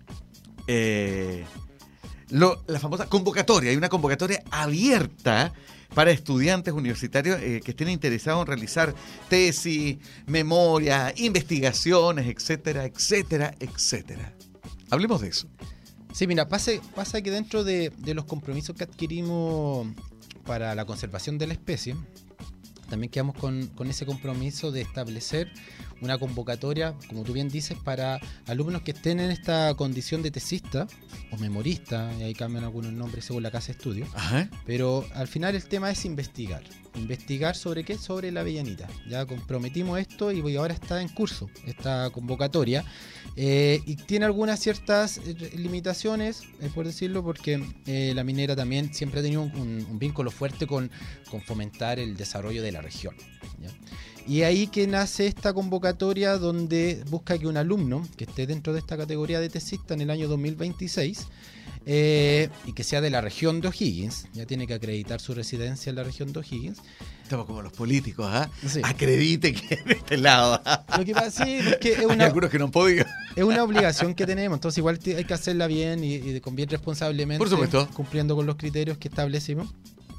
[SPEAKER 3] eh, lo, la famosa convocatoria. Hay una convocatoria abierta para estudiantes universitarios eh, que estén interesados en realizar tesis, memoria, investigaciones, etcétera, etcétera, etcétera. Hablemos de eso.
[SPEAKER 4] Sí, mira, pasa, pasa que dentro de, de los compromisos que adquirimos para la conservación de la especie, también quedamos con, con ese compromiso de establecer una convocatoria, como tú bien dices, para alumnos que estén en esta condición de tesista o memorista, y ahí cambian algunos nombres según la casa de estudio.
[SPEAKER 3] Ajá.
[SPEAKER 4] Pero al final el tema es investigar. ¿Investigar sobre qué? Sobre la avellanita. Ya comprometimos esto y ahora está en curso esta convocatoria. Eh, y tiene algunas ciertas eh, limitaciones, eh, por decirlo, porque eh, la minera también siempre ha tenido un, un, un vínculo fuerte con, con fomentar el desarrollo de la región, ¿ya? Y ahí que nace esta convocatoria donde busca que un alumno que esté dentro de esta categoría de tesista en el año dos mil veintiséis eh, y que sea de la región de O'Higgins, ya tiene que acreditar su residencia en la región de O'Higgins.
[SPEAKER 3] Estamos como los políticos, ¿ah?
[SPEAKER 4] Sí.
[SPEAKER 3] Acredite que es de este lado.
[SPEAKER 4] Lo que pasa sí, es que es
[SPEAKER 3] Hay
[SPEAKER 4] una,
[SPEAKER 3] algunos que no han podido.
[SPEAKER 4] es una obligación que tenemos, entonces igual t- hay que hacerla bien y, y con bien responsablemente,
[SPEAKER 3] Por supuesto.
[SPEAKER 4] cumpliendo con los criterios que establecimos,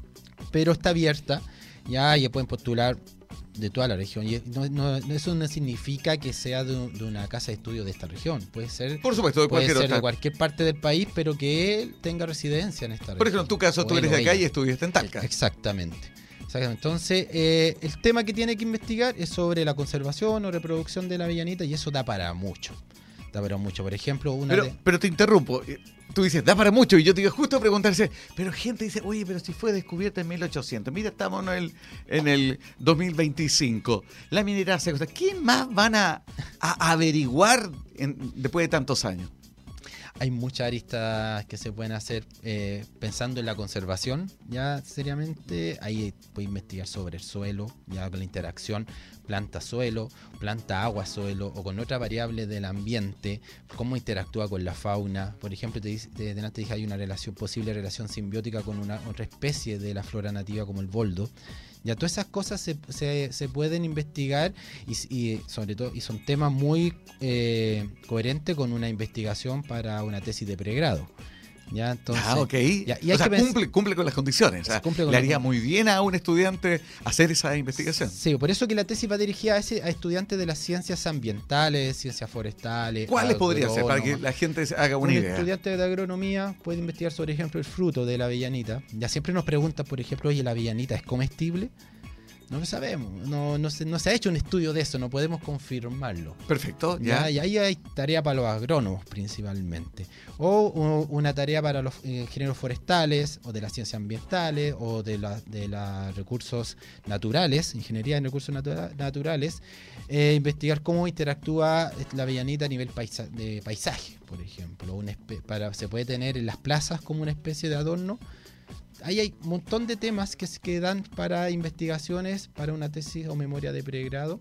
[SPEAKER 4] pero está abierta, ya, y pueden postular de toda la región, y no, no, eso no significa que sea de, de una casa de estudio de esta región, puede ser,
[SPEAKER 3] Por supuesto, de
[SPEAKER 4] puede
[SPEAKER 3] cualquier
[SPEAKER 4] ser
[SPEAKER 3] otra.
[SPEAKER 4] de cualquier parte del país, pero que él tenga residencia en esta región.
[SPEAKER 3] Por ejemplo, en tu caso, tú
[SPEAKER 4] O
[SPEAKER 3] eres
[SPEAKER 4] él
[SPEAKER 3] de
[SPEAKER 4] o
[SPEAKER 3] acá
[SPEAKER 4] ella.
[SPEAKER 3] y estudiaste en Talca.
[SPEAKER 4] Exactamente. Exactamente. Entonces, eh, el tema que tiene que investigar es sobre la conservación o reproducción de la avellanita, y eso da para mucho. Da para mucho. Por ejemplo, una
[SPEAKER 3] Pero,
[SPEAKER 4] de...
[SPEAKER 3] pero te interrumpo. Tú dices, da para mucho. Y yo te iba justo a preguntarse, pero gente dice, oye, pero si fue descubierta en mil ochocientos. Mira, estamos en el, en el dos mil veinticinco. La minera se... ¿Qué más van a, a averiguar en- después de tantos años?
[SPEAKER 4] Hay muchas aristas que se pueden hacer eh, pensando en la conservación, ya seriamente. Ahí puede investigar sobre el suelo, ya con la interacción planta-suelo, planta-agua-suelo, o con otra variable del ambiente, cómo interactúa con la fauna. Por ejemplo, te, dice- te, delante dije hay una relación, posible relación simbiótica con una otra especie de la flora nativa como el boldo. Ya todas esas cosas se, se, se pueden investigar y, y sobre todo y son temas muy eh, coherentes con una investigación para una tesis de pregrado. Ya, entonces,
[SPEAKER 3] ah, ok.
[SPEAKER 4] ya, y hay
[SPEAKER 3] o sea,
[SPEAKER 4] que pens-
[SPEAKER 3] cumple, cumple con las condiciones. O sea,
[SPEAKER 4] Cumple con
[SPEAKER 3] le
[SPEAKER 4] las
[SPEAKER 3] haría
[SPEAKER 4] con-
[SPEAKER 3] muy bien a un estudiante hacer esa investigación.
[SPEAKER 4] Sí, por eso que la tesis va dirigida a, ese, a estudiantes de las ciencias ambientales, ciencias forestales.
[SPEAKER 3] ¿Cuáles podría ser para que
[SPEAKER 4] agrónomos.
[SPEAKER 3] la gente se haga una
[SPEAKER 4] Un
[SPEAKER 3] idea?
[SPEAKER 4] estudiante de agronomía puede investigar, por ejemplo, el fruto de la avellanita. Ya siempre nos preguntan, por ejemplo, oye, ¿la avellanita es comestible? No lo sabemos, no, no, se, no se ha hecho un estudio de eso, no podemos confirmarlo.
[SPEAKER 3] Perfecto,
[SPEAKER 4] Ya,
[SPEAKER 3] ya.
[SPEAKER 4] y ahí hay tarea para los agrónomos principalmente. O, o una tarea para los eh, ingenieros forestales, o de las ciencias ambientales, o de los de la recursos naturales, ingeniería en recursos natura- naturales, eh, investigar cómo interactúa la avellanita a nivel paisa- de paisaje, por ejemplo. Una espe- para, se puede tener en las plazas como una especie de adorno. Ahí hay un montón de temas que, se- que dan para investigaciones, para una tesis o memoria de pregrado.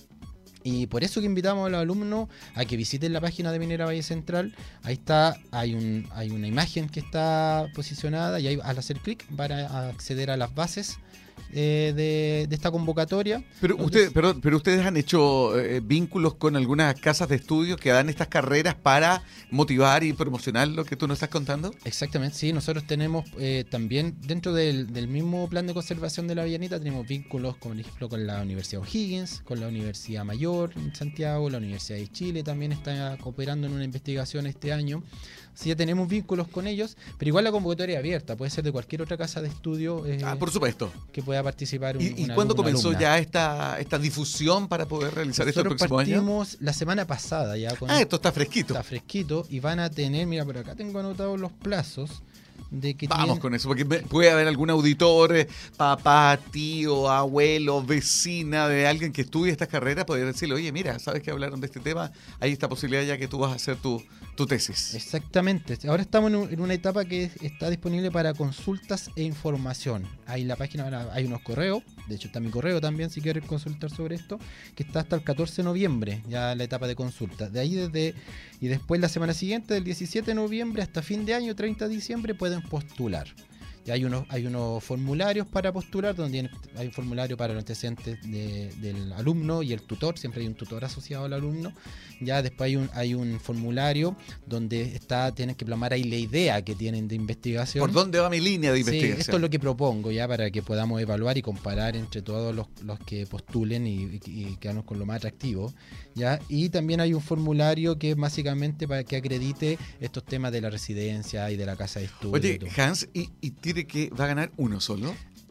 [SPEAKER 4] Y por eso que invitamos a los alumnos a que visiten la página de Minera Valle Central. Ahí está, hay un hay una imagen que está posicionada y ahí al hacer clic van a acceder a las bases eh, de, de esta convocatoria.
[SPEAKER 3] Pero,
[SPEAKER 4] Donde
[SPEAKER 3] usted, pero, pero ustedes han hecho eh, vínculos con algunas casas de estudio que dan estas carreras para motivar y promocionar lo que tú nos estás contando.
[SPEAKER 4] Exactamente, sí, nosotros tenemos eh, también dentro del, del mismo plan de conservación de la avellanita, tenemos vínculos, como por ejemplo, con la Universidad O'Higgins, con la Universidad Mayor en Santiago, la Universidad de Chile también está cooperando en una investigación este año. Así ya tenemos vínculos con ellos, pero igual la convocatoria es abierta, puede ser de cualquier otra casa de estudio eh,
[SPEAKER 3] Ah, por supuesto.
[SPEAKER 4] que pueda participar. Un,
[SPEAKER 3] ¿Y, y
[SPEAKER 4] una
[SPEAKER 3] cuándo
[SPEAKER 4] alumno,
[SPEAKER 3] comenzó
[SPEAKER 4] alumna.
[SPEAKER 3] ya esta, esta difusión para poder realizar esto el
[SPEAKER 4] Nosotros
[SPEAKER 3] próximo año?
[SPEAKER 4] partimos la semana pasada ya con
[SPEAKER 3] Ah, esto está fresquito.
[SPEAKER 4] está fresquito y van a tener, mira, por acá tengo anotados los plazos de que
[SPEAKER 3] Vamos
[SPEAKER 4] tienen-
[SPEAKER 3] con eso, porque me- puede haber algún auditor, eh, papá, tío, abuelo, vecina de alguien que estudie estas carreras, poder decirle, oye, mira, ¿sabes que hablaron de este tema? Hay esta posibilidad ya que tú vas a hacer tu, tu tesis.
[SPEAKER 4] Exactamente. Ahora estamos en, un- en una etapa que está disponible para consultas e información. Hay en la página, ahora hay unos correos, de hecho está mi correo también si quieres consultar sobre esto, que está hasta el catorce de noviembre, ya la etapa de consulta. De ahí desde, y después la semana siguiente, del diecisiete de noviembre hasta fin de año, treinta de diciembre, pueden postular. Y hay unos, hay unos formularios para postular, donde tiene- hay un formulario para los antecedentes de- del alumno y el tutor, siempre hay un tutor asociado al alumno. Ya después hay un, hay un formulario donde está, tienen que plasmar ahí la idea que tienen de investigación.
[SPEAKER 3] ¿Por dónde va mi línea de
[SPEAKER 4] Sí,
[SPEAKER 3] investigación?
[SPEAKER 4] esto es lo que propongo ya para que podamos evaluar y comparar entre todos los, los que postulen y, y, y quedarnos con lo más atractivo. ¿Ya? Y también hay un formulario que es básicamente para que acredite estos temas de la residencia y de la casa de estudio. y
[SPEAKER 3] Oye,
[SPEAKER 4] todo.
[SPEAKER 3] Hans, ¿y, y tiene que va a ganar uno solo?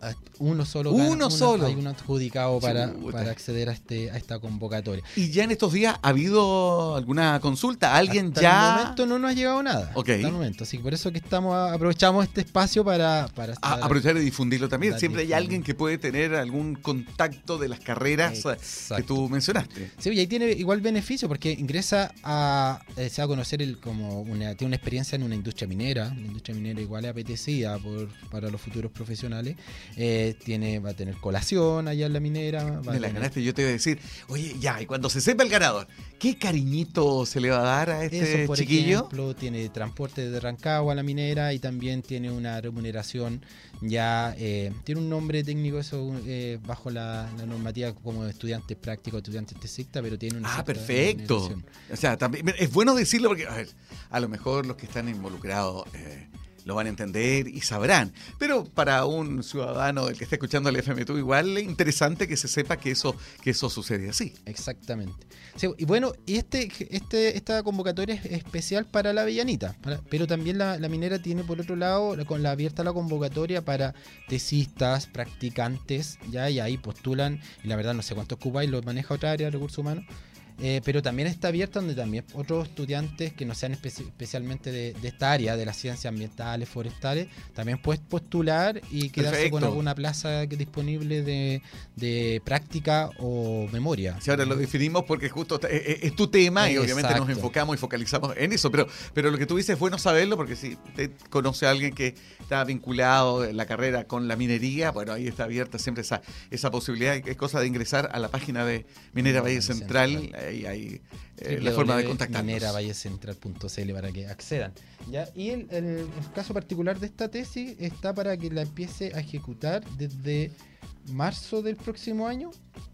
[SPEAKER 4] Uno solo.
[SPEAKER 3] Uno
[SPEAKER 4] gana,
[SPEAKER 3] solo.
[SPEAKER 4] Hay un adjudicado para,
[SPEAKER 3] Chuta.
[SPEAKER 4] para acceder a este a esta convocatoria.
[SPEAKER 3] ¿Y ya en estos días ha habido alguna consulta? ¿Alguien
[SPEAKER 4] Hasta
[SPEAKER 3] ya...?
[SPEAKER 4] el momento no nos ha llegado nada.
[SPEAKER 3] Ok.
[SPEAKER 4] Hasta el momento. Así que por eso que estamos aprovechamos este espacio para... para
[SPEAKER 3] A-
[SPEAKER 4] estar-
[SPEAKER 3] aprovechar y difundirlo también.
[SPEAKER 4] Dar
[SPEAKER 3] Siempre hay
[SPEAKER 4] difundir.
[SPEAKER 3] alguien que puede tener algún contacto de las carreras eh,
[SPEAKER 4] Exacto.
[SPEAKER 3] que tú mencionaste.
[SPEAKER 4] Sí, y ahí tiene igual beneficio porque ingresa a, eh, se va a conocer el, como una, tiene una experiencia en una industria minera, una industria minera igual es apetecida por, para los futuros profesionales, eh, tiene, va a tener colación allá en la minera. Va a
[SPEAKER 3] Me la
[SPEAKER 4] tener-
[SPEAKER 3] ganaste, yo te iba a decir, oye, ya, y cuando se sepa el ganador, ¿qué cariñito se le va a dar a este
[SPEAKER 4] Eso, por
[SPEAKER 3] chiquillo?
[SPEAKER 4] ejemplo, tiene transporte de Rancagua a la minera y también tiene una remuneración ya, eh, tiene un nombre técnico eso eh, bajo la, la normativa como estudiante práctico, estudiante tesista, pero tiene una
[SPEAKER 3] Ah,
[SPEAKER 4] cierta
[SPEAKER 3] perfecto.
[SPEAKER 4] remuneración.
[SPEAKER 3] O sea, también es bueno decirlo porque, a ver, a lo mejor los que están involucrados eh, lo van a entender y sabrán. Pero para un ciudadano del que está escuchando el F M T U, igual es interesante que se sepa que eso, que eso sucede así.
[SPEAKER 4] Exactamente. Sí, y bueno, y este, este, esta convocatoria es especial para la Avellanita, para- pero también la, la minera tiene por otro lado la- con la abierta la convocatoria para tesistas, practicantes, ya y ahí postulan, y la verdad no sé cuántos cupáis, lo maneja otra área de recursos humanos. Eh, pero también está abierta donde también otros estudiantes que no sean espe- especialmente de, de esta área, de las ciencias ambientales, forestales, también puedes postular y quedarse
[SPEAKER 3] Perfecto.
[SPEAKER 4] con alguna plaza que disponible de, de práctica o memoria.
[SPEAKER 3] Si ahora lo definimos porque justo está- es, es tu tema y obviamente nos
[SPEAKER 4] Exacto.
[SPEAKER 3] enfocamos y focalizamos en eso, pero, pero lo que tú dices es bueno saberlo porque si usted conoce a alguien que está vinculado en la carrera con la minería, bueno, ahí está abierta siempre esa, esa posibilidad, es cosa de ingresar a la página de Minera Valle Central, ahí hay eh, la forma de contactarnos.
[SPEAKER 4] minera valle central punto c l para que accedan. ¿Ya? Y el, el- el caso particular de esta tesis está para que la empiece a ejecutar desde marzo del próximo año.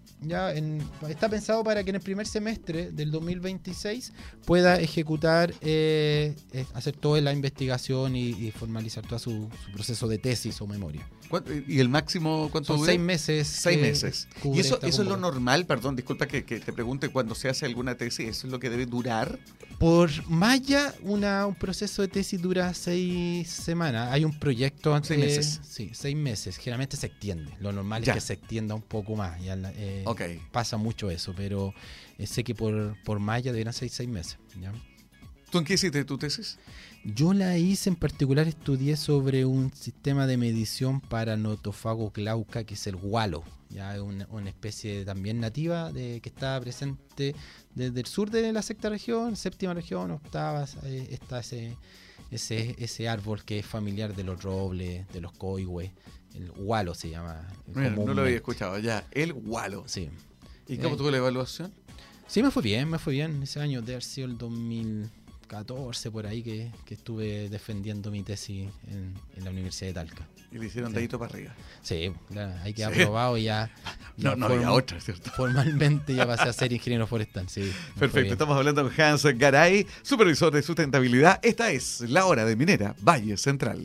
[SPEAKER 4] Ya en- está pensado para que en el primer semestre del dos mil veintiséis pueda ejecutar, eh, eh, hacer toda la investigación y, y formalizar todo su, su proceso de tesis o memoria.
[SPEAKER 3] ¿Cuánto- ¿Y el máximo cuánto
[SPEAKER 4] Son
[SPEAKER 3] dura?
[SPEAKER 4] seis meses.
[SPEAKER 3] Seis
[SPEAKER 4] que
[SPEAKER 3] meses.
[SPEAKER 4] cubre
[SPEAKER 3] ¿Y eso,
[SPEAKER 4] esta
[SPEAKER 3] eso es lo
[SPEAKER 4] convocatoria.
[SPEAKER 3] normal? Perdón, disculpa que, que te pregunte, cuando se hace alguna tesis, ¿eso es lo que debe durar?
[SPEAKER 4] Por malla, una, un proceso de tesis dura seis semanas. Hay un proyecto antes.
[SPEAKER 3] Seis meses.
[SPEAKER 4] Sí, seis meses. Generalmente se extiende. Lo normal
[SPEAKER 3] Ya.
[SPEAKER 4] es que se extienda un poco más. Ya, la- eh,
[SPEAKER 3] Ok.
[SPEAKER 4] Pasa mucho eso, pero eh, sé que por, por malla deberían ser seis meses. ¿ya?
[SPEAKER 3] ¿Tú en qué hiciste tu tesis?
[SPEAKER 4] Yo la hice, en particular estudié sobre un sistema de medición para notofago glauca, que es el gualo. Ya es una, una especie también nativa de, que está presente desde el sur de la sexta región, séptima región, octava, eh, está ese, ese, ese árbol que es familiar de los robles, de los coigües. El gualo se llama.
[SPEAKER 3] Mira, no lo
[SPEAKER 4] comúnmente.
[SPEAKER 3] había escuchado ya. El gualo.
[SPEAKER 4] Sí.
[SPEAKER 3] ¿Y cómo
[SPEAKER 4] Eh,
[SPEAKER 3] tuvo la evaluación?
[SPEAKER 4] Sí, me fue bien, me fue bien. Ese año debe haber sido el dos mil catorce por ahí que, que estuve defendiendo mi tesis en, en la Universidad de Talca.
[SPEAKER 3] Y le hicieron
[SPEAKER 4] Sí.
[SPEAKER 3] dedito para arriba.
[SPEAKER 4] Sí, claro, ahí queda
[SPEAKER 3] Sí.
[SPEAKER 4] aprobado y ya.
[SPEAKER 3] No,
[SPEAKER 4] ya
[SPEAKER 3] no había
[SPEAKER 4] form-
[SPEAKER 3] otra, ¿cierto?
[SPEAKER 4] Formalmente ya pasé a ser ingeniero forestal, sí. me fue
[SPEAKER 3] Perfecto,
[SPEAKER 4] bien.
[SPEAKER 3] estamos hablando con Hans Garay, supervisor de sustentabilidad. Esta es la hora de Minera Valle Central.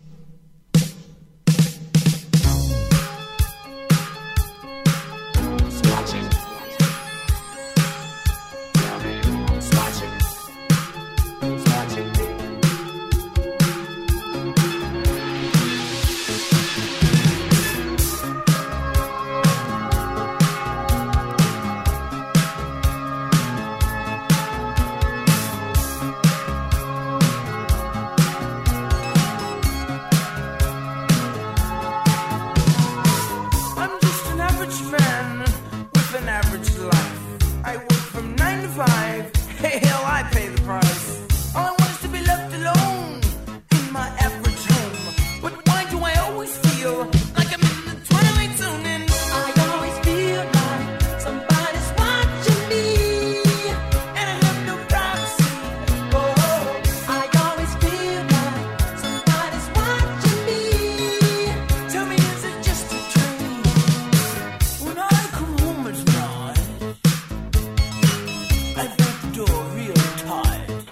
[SPEAKER 5] I'm just an average man with an average life. I work from nine to five. Hey, hell, I pay the price. All I want is to be left alone in my average home. But why do I always feel like I'm in the twilight zone? And I always feel like somebody's watching me, and I have no privacy. Oh, I always feel like somebody's watching me. Tell me, is it just a dream? When I come home at night, I bolt the door real tight.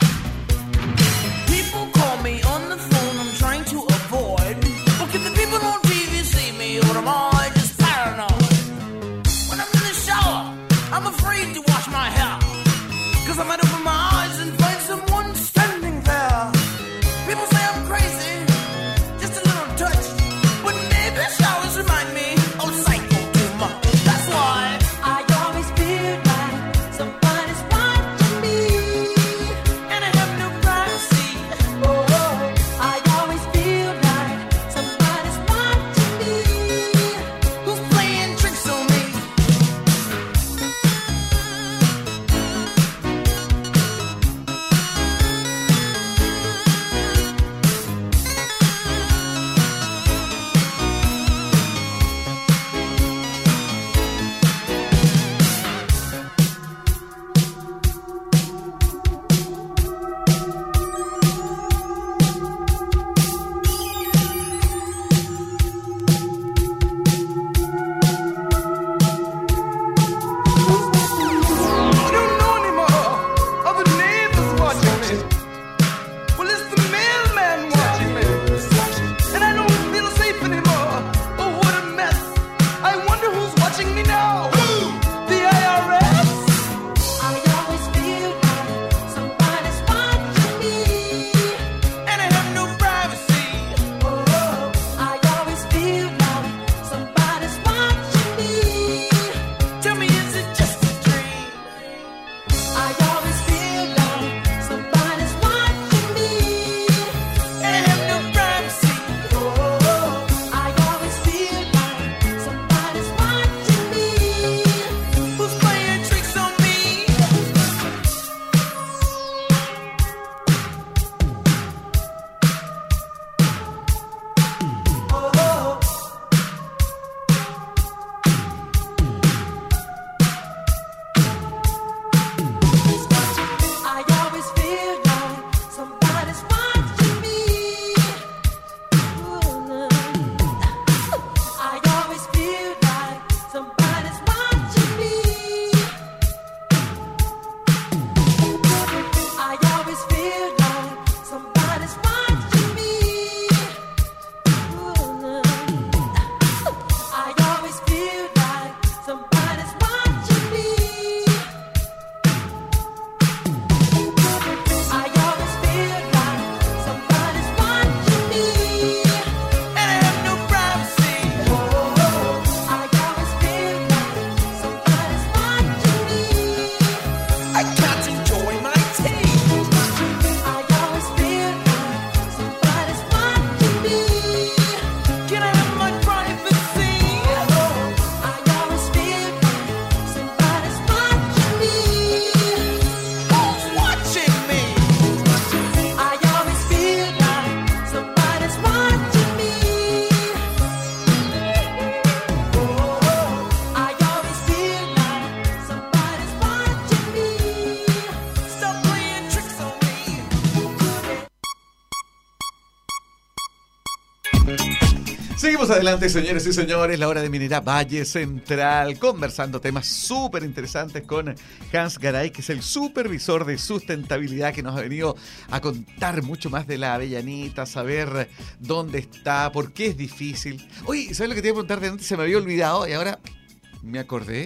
[SPEAKER 3] Seguimos adelante, señores y señores, la hora de Minera Valle Central, conversando temas súper interesantes con Hans Garay, que es el supervisor de sustentabilidad, que nos ha venido a contar mucho más de la avellanita, saber dónde está, por qué es difícil. Oye, ¿sabes lo que te iba a preguntar de antes? Se me había olvidado y ahora me acordé.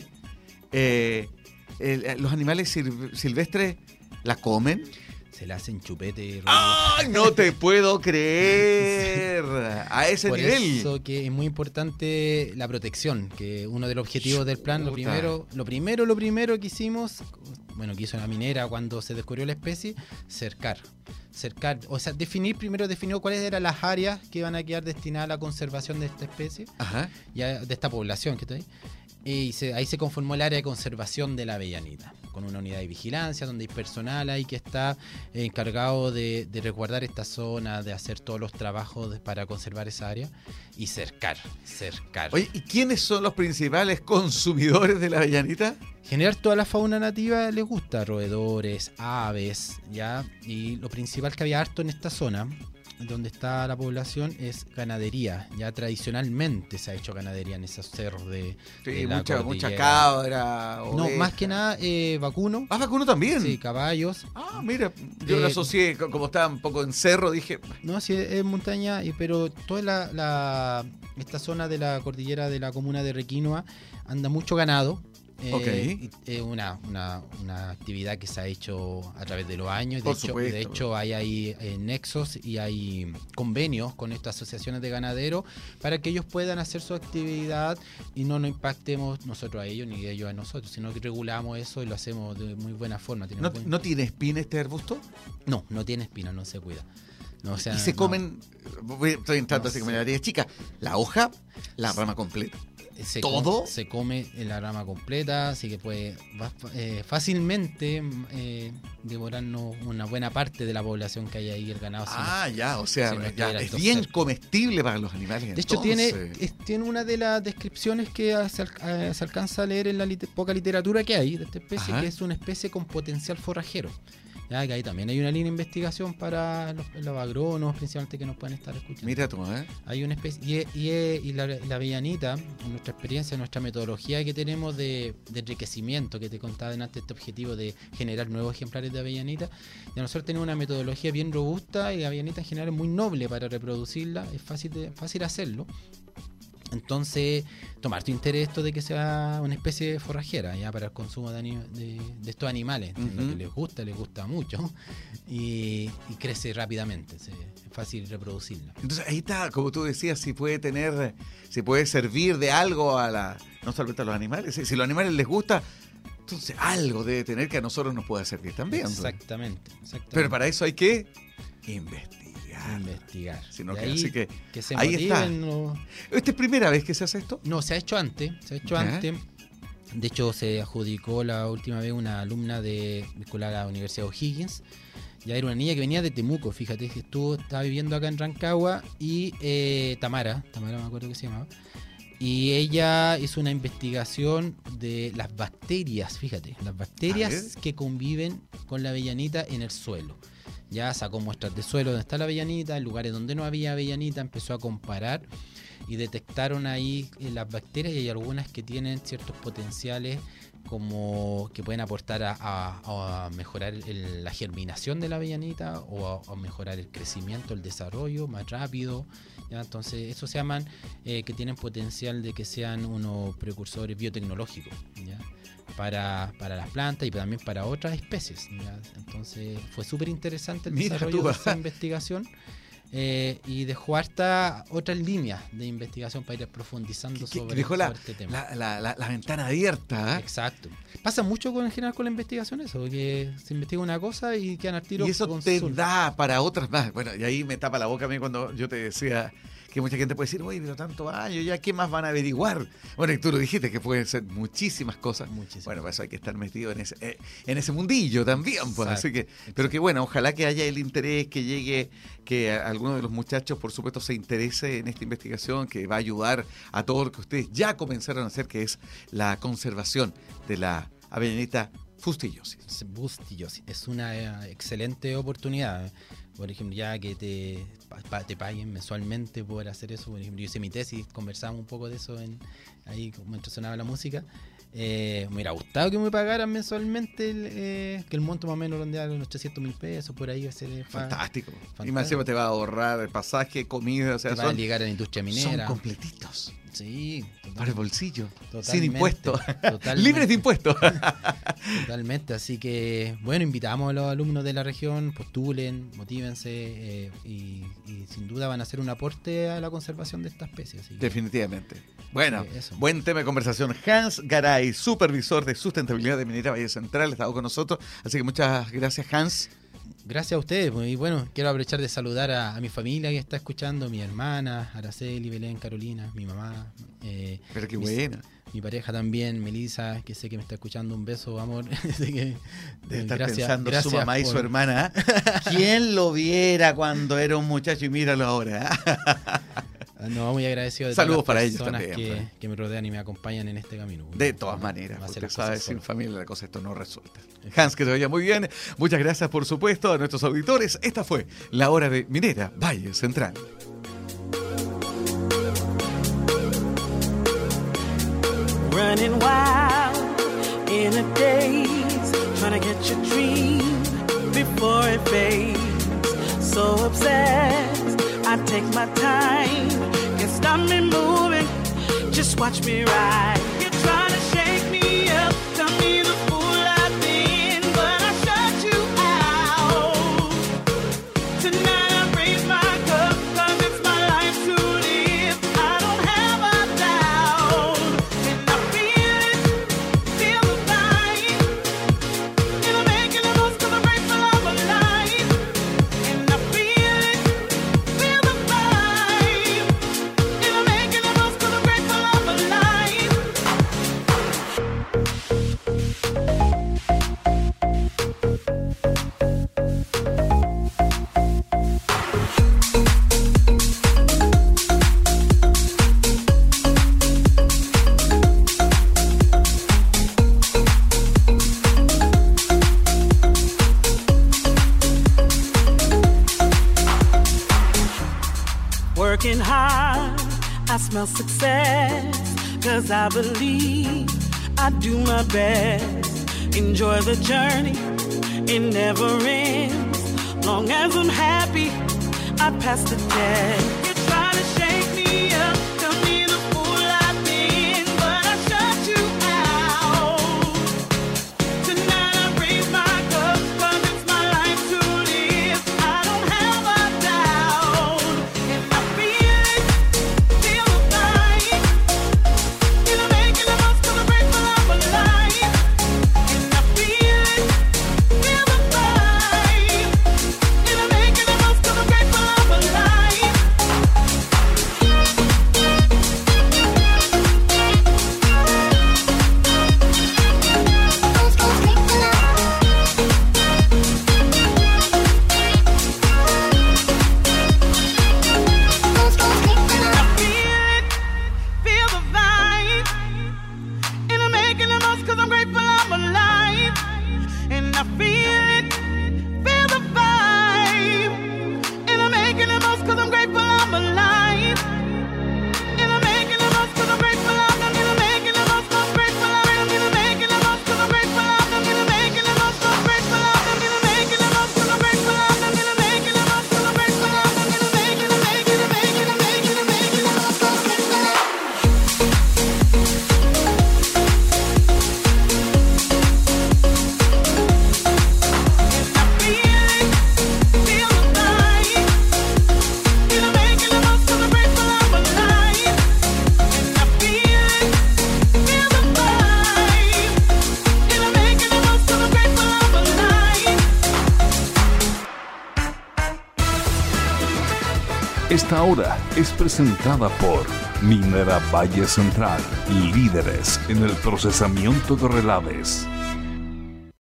[SPEAKER 3] Eh, el- los animales sil- silvestres la comen.
[SPEAKER 4] Se le hacen chupete.
[SPEAKER 3] ¡Ay, no te puedo creer! A ese
[SPEAKER 4] Por
[SPEAKER 3] nivel.
[SPEAKER 4] eso que es muy importante la protección, que uno de los objetivos del plan, lo
[SPEAKER 3] Chuta.
[SPEAKER 4] primero, lo primero, lo primero que hicimos, bueno, que hizo la minera cuando se descubrió la especie, cercar. Cercar, o sea, definir, primero definió cuáles eran las áreas que iban a quedar destinadas a la conservación de esta especie,
[SPEAKER 3] Ajá.
[SPEAKER 4] ya, de esta población que está ahí. Y se- ahí se conformó el área de conservación de la avellanita, con una unidad de vigilancia donde hay personal ahí que está eh, encargado de, de resguardar esta zona, de hacer todos los trabajos de- para conservar esa área y cercar, cercar.
[SPEAKER 3] Oye, ¿y quiénes son los principales consumidores de la avellanita?
[SPEAKER 4] Generar toda la fauna nativa les gusta, roedores, aves, ¿ya? Y lo principal que había harto en esta zona, donde está la población, es ganadería. Ya tradicionalmente se ha hecho ganadería en esos cerros de,
[SPEAKER 3] Sí,
[SPEAKER 4] de la
[SPEAKER 3] mucha, mucha
[SPEAKER 4] cordillera.
[SPEAKER 3] cabra.
[SPEAKER 4] No,
[SPEAKER 3] oveja.
[SPEAKER 4] más que nada eh, vacuno.
[SPEAKER 3] Ah, vacuno también.
[SPEAKER 4] Sí, caballos.
[SPEAKER 3] Ah, mira, yo lo
[SPEAKER 4] Eh,
[SPEAKER 3] asocié, co- como estaba un poco en cerro, dije,
[SPEAKER 4] No, sí, es montaña, y- pero toda la, la- esta zona de la cordillera de la comuna de Requinoa anda mucho ganado. Eh,
[SPEAKER 3] Ok.
[SPEAKER 4] y Es una, una, una actividad que se ha hecho a través de los años. De
[SPEAKER 3] Por
[SPEAKER 4] hecho,
[SPEAKER 3] supuesto.
[SPEAKER 4] de hecho, hay, hay eh, nexos y hay convenios con estas asociaciones de ganaderos para que ellos puedan hacer su actividad y no nos impactemos nosotros a ellos ni ellos a nosotros, sino que regulamos eso y lo hacemos de muy buena forma.
[SPEAKER 3] ¿no,
[SPEAKER 4] Tenemos buen-
[SPEAKER 3] ¿no tiene espina este arbusto?
[SPEAKER 4] no, no tiene espina, no se cuida. No, o sea,
[SPEAKER 3] y se
[SPEAKER 4] no.
[SPEAKER 3] comen, voy- estoy entrando
[SPEAKER 4] No
[SPEAKER 3] así como
[SPEAKER 4] sé.
[SPEAKER 3] en la área chica, la hoja, la rama completa.
[SPEAKER 4] Se
[SPEAKER 3] ¿Todo?
[SPEAKER 4] com- se come en la rama completa, así que puede va- eh, fácilmente eh, devorarnos una buena parte de la población que hay ahí, el ganado. si no-
[SPEAKER 3] Ah, ya, o sea,
[SPEAKER 4] si no
[SPEAKER 3] ya,
[SPEAKER 4] estuviera
[SPEAKER 3] es
[SPEAKER 4] esto
[SPEAKER 3] bien
[SPEAKER 4] cerca.
[SPEAKER 3] comestible para los animales.
[SPEAKER 4] De hecho, tiene,
[SPEAKER 3] entonces.
[SPEAKER 4] es- tiene una de las descripciones que ah, se, al- ah, se alcanza a leer en la lit- poca literatura que hay de esta especie,
[SPEAKER 3] Ajá.
[SPEAKER 4] que es una especie con potencial forrajero. Ya que ahí también hay una línea de investigación para los, los agrónomos, principalmente, que nos pueden estar escuchando.
[SPEAKER 3] Mira tú, ¿eh?
[SPEAKER 4] Hay una especie, y, y- y la, la avellanita, en nuestra experiencia, en nuestra metodología que tenemos de, de enriquecimiento, que te contaba antes, este objetivo de generar nuevos ejemplares de avellanita, y nosotros tenemos una metodología bien robusta, y la avellanita en general es muy noble para reproducirla, es fácil, de, fácil hacerlo. Entonces, tomar tu interés esto de que sea una especie forrajera, ya para el consumo de, ani- de- de estos animales,
[SPEAKER 3] Ujú.
[SPEAKER 4] lo que les gusta, les gusta mucho, y, y crece rápidamente, se- es fácil reproducirla.
[SPEAKER 3] Entonces ahí está, como tú decías, si puede tener, si puede servir de algo a la, no solamente a los animales, si, si a los animales les gusta, entonces algo debe tener que a nosotros nos pueda servir también. pues.
[SPEAKER 4] Exactamente, exactamente.
[SPEAKER 3] Pero para eso hay que investigar.
[SPEAKER 4] investigar.
[SPEAKER 3] Sino
[SPEAKER 4] De
[SPEAKER 3] que-
[SPEAKER 4] ahí
[SPEAKER 3] así que
[SPEAKER 4] que se
[SPEAKER 3] ahí está.
[SPEAKER 4] motiven, no,
[SPEAKER 3] ¿Esta es primera vez que se hace esto?
[SPEAKER 4] no, se ha hecho antes, se ha hecho
[SPEAKER 3] Ya.
[SPEAKER 4] antes. De hecho, se adjudicó la última vez una alumna de vinculada a la Universidad de O'Higgins. Ya era una niña que venía de Temuco, fíjate, que estuvo, estaba viviendo acá en Rancagua, y eh, Tamara, Tamara me acuerdo que se llamaba, y ella hizo una investigación de las bacterias, fíjate, las
[SPEAKER 3] A
[SPEAKER 4] bacterias
[SPEAKER 3] ver.
[SPEAKER 4] que conviven con la avellanita en el suelo. Ya sacó muestras de suelo donde está la avellanita, en lugares donde no había avellanita, empezó a comparar y detectaron ahí eh, las bacterias, y hay algunas que tienen ciertos potenciales como que pueden aportar a, a- a mejorar el- la germinación de la avellanita, o a, a mejorar el crecimiento, el desarrollo más rápido. ¿Ya? Entonces, eso se llaman eh, que tienen potencial de que sean unos precursores biotecnológicos, ¿ya? Para, para las plantas y también para otras especies, ¿ya? Entonces, fue súper interesante el
[SPEAKER 3] Mira
[SPEAKER 4] desarrollo
[SPEAKER 3] tú,
[SPEAKER 4] de esa
[SPEAKER 3] ajá.
[SPEAKER 4] investigación. eh, y dejó harta otras líneas de investigación para ir profundizando
[SPEAKER 3] Que- que
[SPEAKER 4] sobre,
[SPEAKER 3] dejó la,
[SPEAKER 4] sobre este tema.
[SPEAKER 3] la, la, la- la ventana abierta. ¿eh?
[SPEAKER 4] Exacto. Pasa mucho con, en general con la investigación eso, que se investiga una cosa y quedan al tiro.
[SPEAKER 3] Y eso
[SPEAKER 4] con
[SPEAKER 3] te
[SPEAKER 4] su-
[SPEAKER 3] da para otras más. Bueno, y ahí me tapa la boca a mí cuando yo te decía que mucha gente puede decir, oye, pero tantos años, ¿ya qué más van a averiguar? Bueno, y tú lo dijiste, que pueden ser muchísimas cosas.
[SPEAKER 4] Muchísimas.
[SPEAKER 3] Bueno, pues hay que estar metido en ese, eh, en ese mundillo también. Pues,
[SPEAKER 4] Exacto,
[SPEAKER 3] así que, pero que bueno, ojalá que haya el interés, que llegue, que a- alguno de los muchachos, por supuesto, se interese en esta investigación, que va a ayudar a todo lo que ustedes ya comenzaron a hacer, que es la conservación de la avellanita Fustillosis.
[SPEAKER 4] Fustillosis. Es una eh, excelente oportunidad. Por ejemplo, ya que te, pa, te paguen mensualmente por hacer eso. Por ejemplo, yo hice mi tesis, conversamos un poco de eso en, ahí mientras sonaba la música. Eh, me hubiera gustado que me pagaran mensualmente, el, eh, que el monto más o menos rondeara unos trescientos mil pesos, por ahí. Ese,
[SPEAKER 3] Fantástico.
[SPEAKER 4] Fantástico.
[SPEAKER 3] Y más encima te va a ahorrar el pasaje, comida, o sea,
[SPEAKER 4] te va a ligar a la industria minera.
[SPEAKER 3] Son completitos.
[SPEAKER 4] Sí.
[SPEAKER 3] Para el bolsillo.
[SPEAKER 4] Totalmente,
[SPEAKER 3] sin impuestos.
[SPEAKER 4] Totalmente.
[SPEAKER 3] Libres de impuestos.
[SPEAKER 4] Totalmente. Así que, bueno, invitamos a los alumnos de la región, postulen, motívense eh, y, y sin duda van a hacer un aporte a la conservación de esta especie. Así que,
[SPEAKER 3] definitivamente. Bueno,
[SPEAKER 4] eh, eso.
[SPEAKER 3] buen tema de conversación. Hans Garay, supervisor de sustentabilidad de Minera Valle Central, ha estado con nosotros. Así que muchas gracias, Hans.
[SPEAKER 4] Gracias a ustedes. Y bueno, quiero aprovechar de saludar a, a mi familia que está escuchando, mi hermana, Araceli, Belén, Carolina, mi mamá. Eh,
[SPEAKER 3] Pero qué
[SPEAKER 4] mi,
[SPEAKER 3] buena.
[SPEAKER 4] Mi pareja también, Melissa, que sé que me está escuchando. Un beso, amor. Así que,
[SPEAKER 3] debe estar
[SPEAKER 4] gracias,
[SPEAKER 3] pensando
[SPEAKER 4] gracias
[SPEAKER 3] su mamá y
[SPEAKER 4] por...
[SPEAKER 3] su hermana. ¿Quién lo viera cuando era un muchacho y míralo ahora?
[SPEAKER 4] No, muy agradecido de
[SPEAKER 3] Saludos
[SPEAKER 4] todas las
[SPEAKER 3] para ellos
[SPEAKER 4] personas
[SPEAKER 3] también,
[SPEAKER 4] que, que me rodean y me acompañan en este camino.
[SPEAKER 3] De todas maneras,
[SPEAKER 4] Va a ser
[SPEAKER 3] usted
[SPEAKER 4] las
[SPEAKER 3] sabe,
[SPEAKER 4] cosas
[SPEAKER 3] sin
[SPEAKER 4] solas.
[SPEAKER 3] familia la cosa esto no resulta. Hans, que te vaya muy bien. Muchas gracias, por supuesto, a nuestros auditores. Esta fue la hora de Minera Valle Central.
[SPEAKER 12] Running wild in a daze, trying to get your dream before it fades. So obsessed, I take my time, can't stop me moving, just watch me ride. You're trying to shake me up, tell me the fool I've been, but I shut you out. Tonight I raise my cup, cause it's my life to live, I don't have a doubt. And I feel it, feel the vibe, and I'm making the most cause I'm grateful I'm alive. And I feel it, feel the vibe, and I'm making the most cause I'm grateful I'm alive. Working hard, I smell success, cause I believe I do my best. Enjoy the journey, it never ends. Long as I'm happy, I pass the test. You try to shake me up, tell me the fool I've been, but I shut you out. Tonight I raise my cup, cause it's my life to live, I don't have a doubt. And I feel it, feel the vibe, and I'm making the most cause I'm grateful I'm alive. And I feel it, feel the vibe, and I'm making the most cause I'm grateful I'm alive. Feel the vibe, and I'm making the most cause I'm grateful I'm alive. And I feel it, feel the vibe, and I'm making the most cause I'm grateful I'm alive. And I'm making the most cause I'm grateful I'm and I'm making the most cause I'm grateful I'm and I'm making the most cause I'm grateful I'm and I'm making the most cause I'm grateful I'm and I'm making the most cause I'm grateful I'm and I'm making the most cause I'm grateful I'm and I'm making the making the making the making the making the most cause I'm grateful I'm.
[SPEAKER 6] Esta hora es presentada por Minera Valle Central, líderes en el procesamiento de relaves.